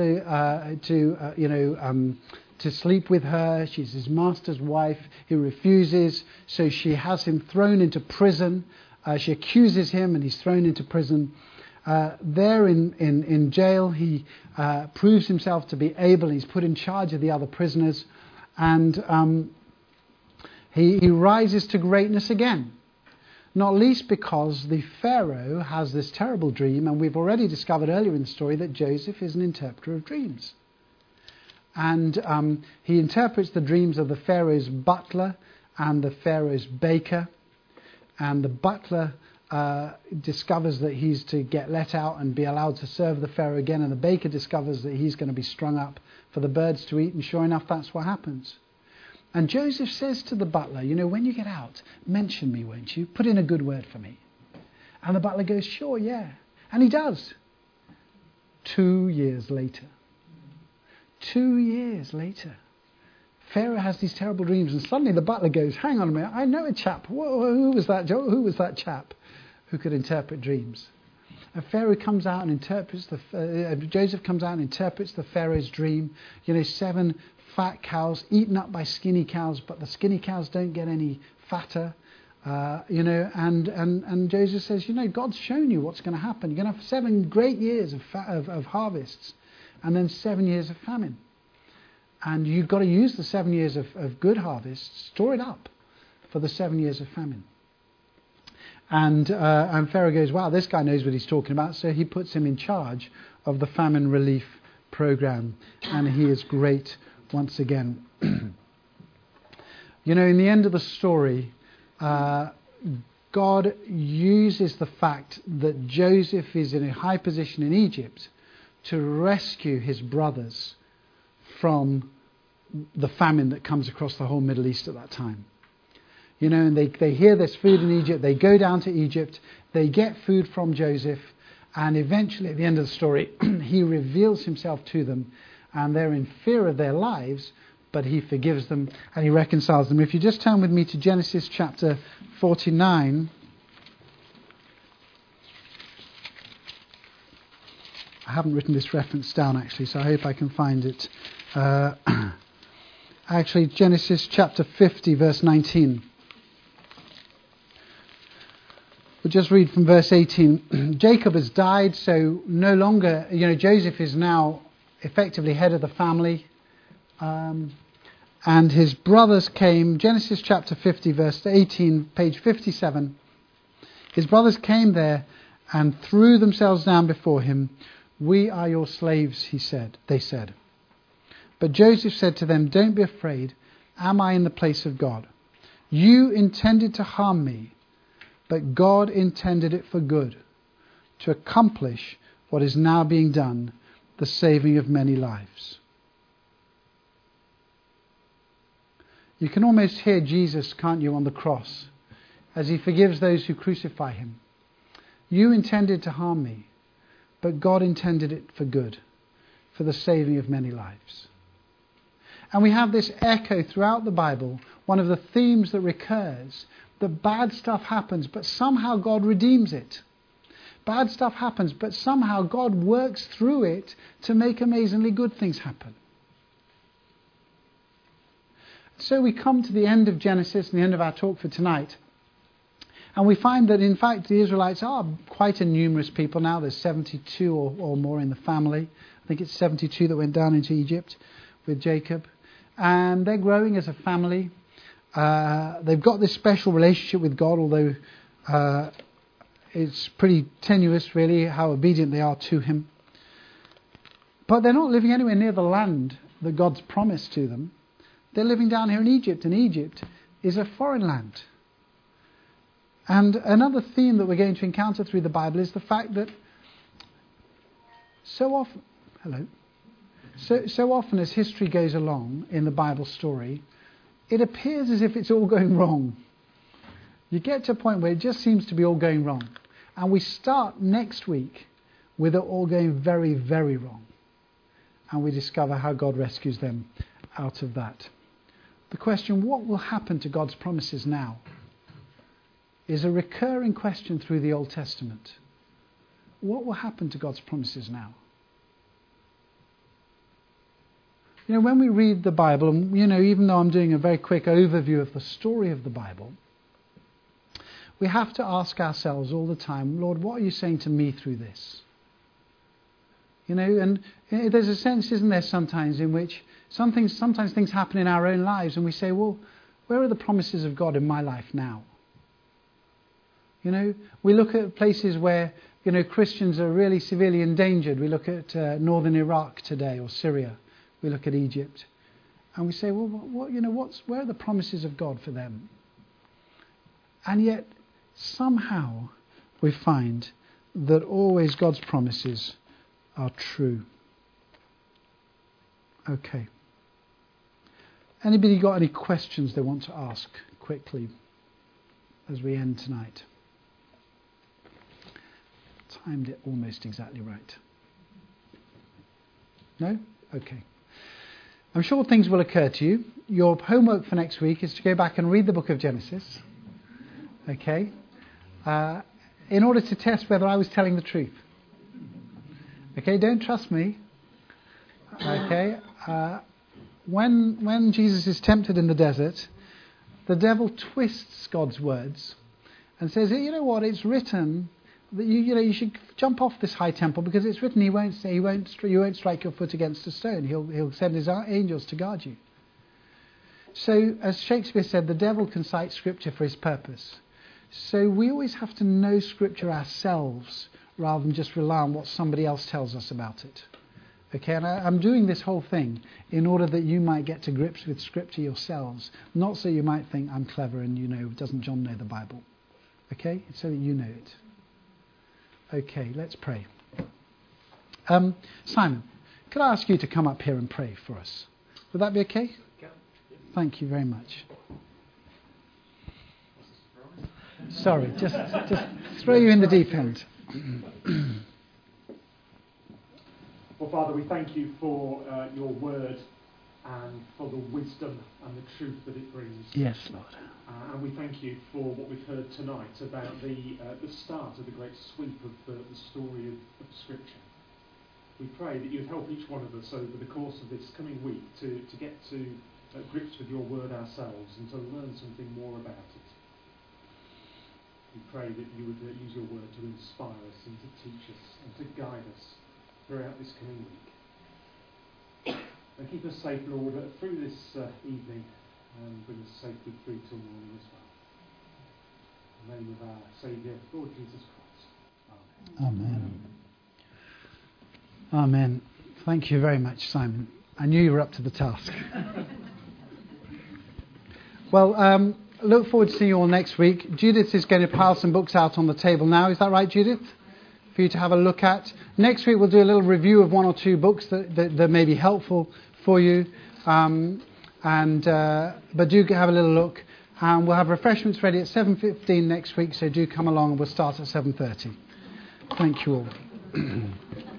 to sleep with her. She's his master's wife. He refuses, so she has him thrown into prison. She accuses him and he's thrown into prison. There in jail, he proves himself to be able. He's put in charge of the other prisoners, and he rises to greatness again. Not least because the Pharaoh has this terrible dream, and we've already discovered earlier in the story that Joseph is an interpreter of dreams. And he interprets the dreams of the Pharaoh's butler and the Pharaoh's baker. And the butler discovers that he's to get let out and be allowed to serve the Pharaoh again. And the baker discovers that he's going to be strung up for the birds to eat. And sure enough, that's what happens. And Joseph says to the butler, when you get out, mention me, won't you? Put in a good word for me. And the butler goes, sure, yeah. And he does. 2 years later. 2 years later, Pharaoh has these terrible dreams, and suddenly the butler goes, hang on a minute, I know a chap. Who was that chap who could interpret dreams? And Pharaoh comes out and interprets Joseph comes out and interprets the Pharaoh's dream. 7 fat cows eaten up by skinny cows, but the skinny cows don't get any fatter. And Joseph says, God's shown you what's going to happen. You're going to have 7 great years of harvests. And then 7 years of famine. And you've got to use the 7 years of good harvest, store it up for the 7 years of famine. And Pharaoh goes, wow, this guy knows what he's talking about. So he puts him in charge of the famine relief program. And he is great once again. In the end of the story, God uses the fact that Joseph is in a high position in Egypt to rescue his brothers from the famine that comes across the whole Middle East at that time. And they hear there's food in Egypt, they go down to Egypt, they get food from Joseph, and eventually at the end of the story, he reveals himself to them, and they're in fear of their lives, but he forgives them and he reconciles them. If you just turn with me to Genesis chapter 49... I haven't written this reference down actually, so I hope I can find it. Actually, Genesis chapter 50, verse 19. We'll just read from verse 18. Jacob has died, so no longer, Joseph is now effectively head of the family. And his brothers came, Genesis chapter 50, verse 18, page 57. His brothers came there and threw themselves down before him. We are your slaves, they said. But Joseph said to them, don't be afraid. Am I in the place of God? You intended to harm me, but God intended it for good, to accomplish what is now being done, the saving of many lives. You can almost hear Jesus, can't you, on the cross, as he forgives those who crucify him. You intended to harm me, but God intended it for good, for the saving of many lives. And we have this echo throughout the Bible, one of the themes that recurs, that bad stuff happens, but somehow God redeems it. Bad stuff happens, but somehow God works through it to make amazingly good things happen. So we come to the end of Genesis and the end of our talk for tonight. And we find that, in fact, the Israelites are quite a numerous people now. There's 72 or more in the family. I think it's 72 that went down into Egypt with Jacob. And they're growing as a family. They've got this special relationship with God, although it's pretty tenuous, really, how obedient they are to him. But they're not living anywhere near the land that God's promised to them. They're living down here in Egypt, and Egypt is a foreign land. And another theme that we're going to encounter through the Bible is the fact that so often as history goes along in the Bible story, it appears as if it's all going wrong. You get to a point where it just seems to be all going wrong. And we start next week with it all going very, very wrong. And we discover how God rescues them out of that. The question, what will happen to God's promises now, is a recurring question through the Old Testament. What will happen to God's promises now? You know, when we read the Bible, and even though I'm doing a very quick overview of the story of the Bible, we have to ask ourselves all the time, Lord, what are you saying to me through this? And there's a sense, isn't there, sometimes in which sometimes things happen in our own lives and we say, well, where are the promises of God in my life now? We look at places where, Christians are really severely endangered. We look at northern Iraq today, or Syria. We look at Egypt. And we say, well, where are the promises of God for them? And yet, somehow, we find that always God's promises are true. Okay. Anybody got any questions they want to ask quickly as we end tonight? Timed it almost exactly right. No? Okay. I'm sure things will occur to you. Your homework for next week is to go back and read the book of Genesis. Okay? In order to test whether I was telling the truth. Okay? Don't trust me. Okay? When Jesus is tempted in the desert, the devil twists God's words and says, you know what, it's written that you should jump off this high temple because it's written you won't strike your foot against a stone. He'll send his angels to guard you. So, as Shakespeare said, the devil can cite Scripture for his purpose. So we always have to know Scripture ourselves rather than just rely on what somebody else tells us about it. Okay, and I'm doing this whole thing in order that you might get to grips with Scripture yourselves, not so you might think I'm clever and doesn't John know the Bible? Okay, it's so that you know it. Okay, let's pray. Simon, could I ask you to come up here and pray for us? Would that be okay? Thank you very much. Sorry, just throw you in the deep end. Well, Father, we thank you for your word and for the wisdom and the truth that it brings. Yes, Lord. And we thank you for what we've heard tonight about the start of the great sweep of the story of Scripture. We pray that you'd help each one of us over the course of this coming week to get to grips with your word ourselves and to learn something more about it. We pray that you would use your word to inspire us and to teach us and to guide us throughout this coming week. And keep us safe, Lord, through this evening and bring us safely through till morning as well. In the name of our Saviour, Lord Jesus Christ. Amen. Amen. Thank you very much, Simon. I knew you were up to the task. Well, look forward to seeing you all next week. Judith is going to pile some books out on the table now. Is that right, Judith? for you to have a look at. Next week we'll do a little review of one or two books that may be helpful for you. But do have a little look. We'll have refreshments ready at 7:15 next week, so do come along and we'll start at 7:30. Thank you all.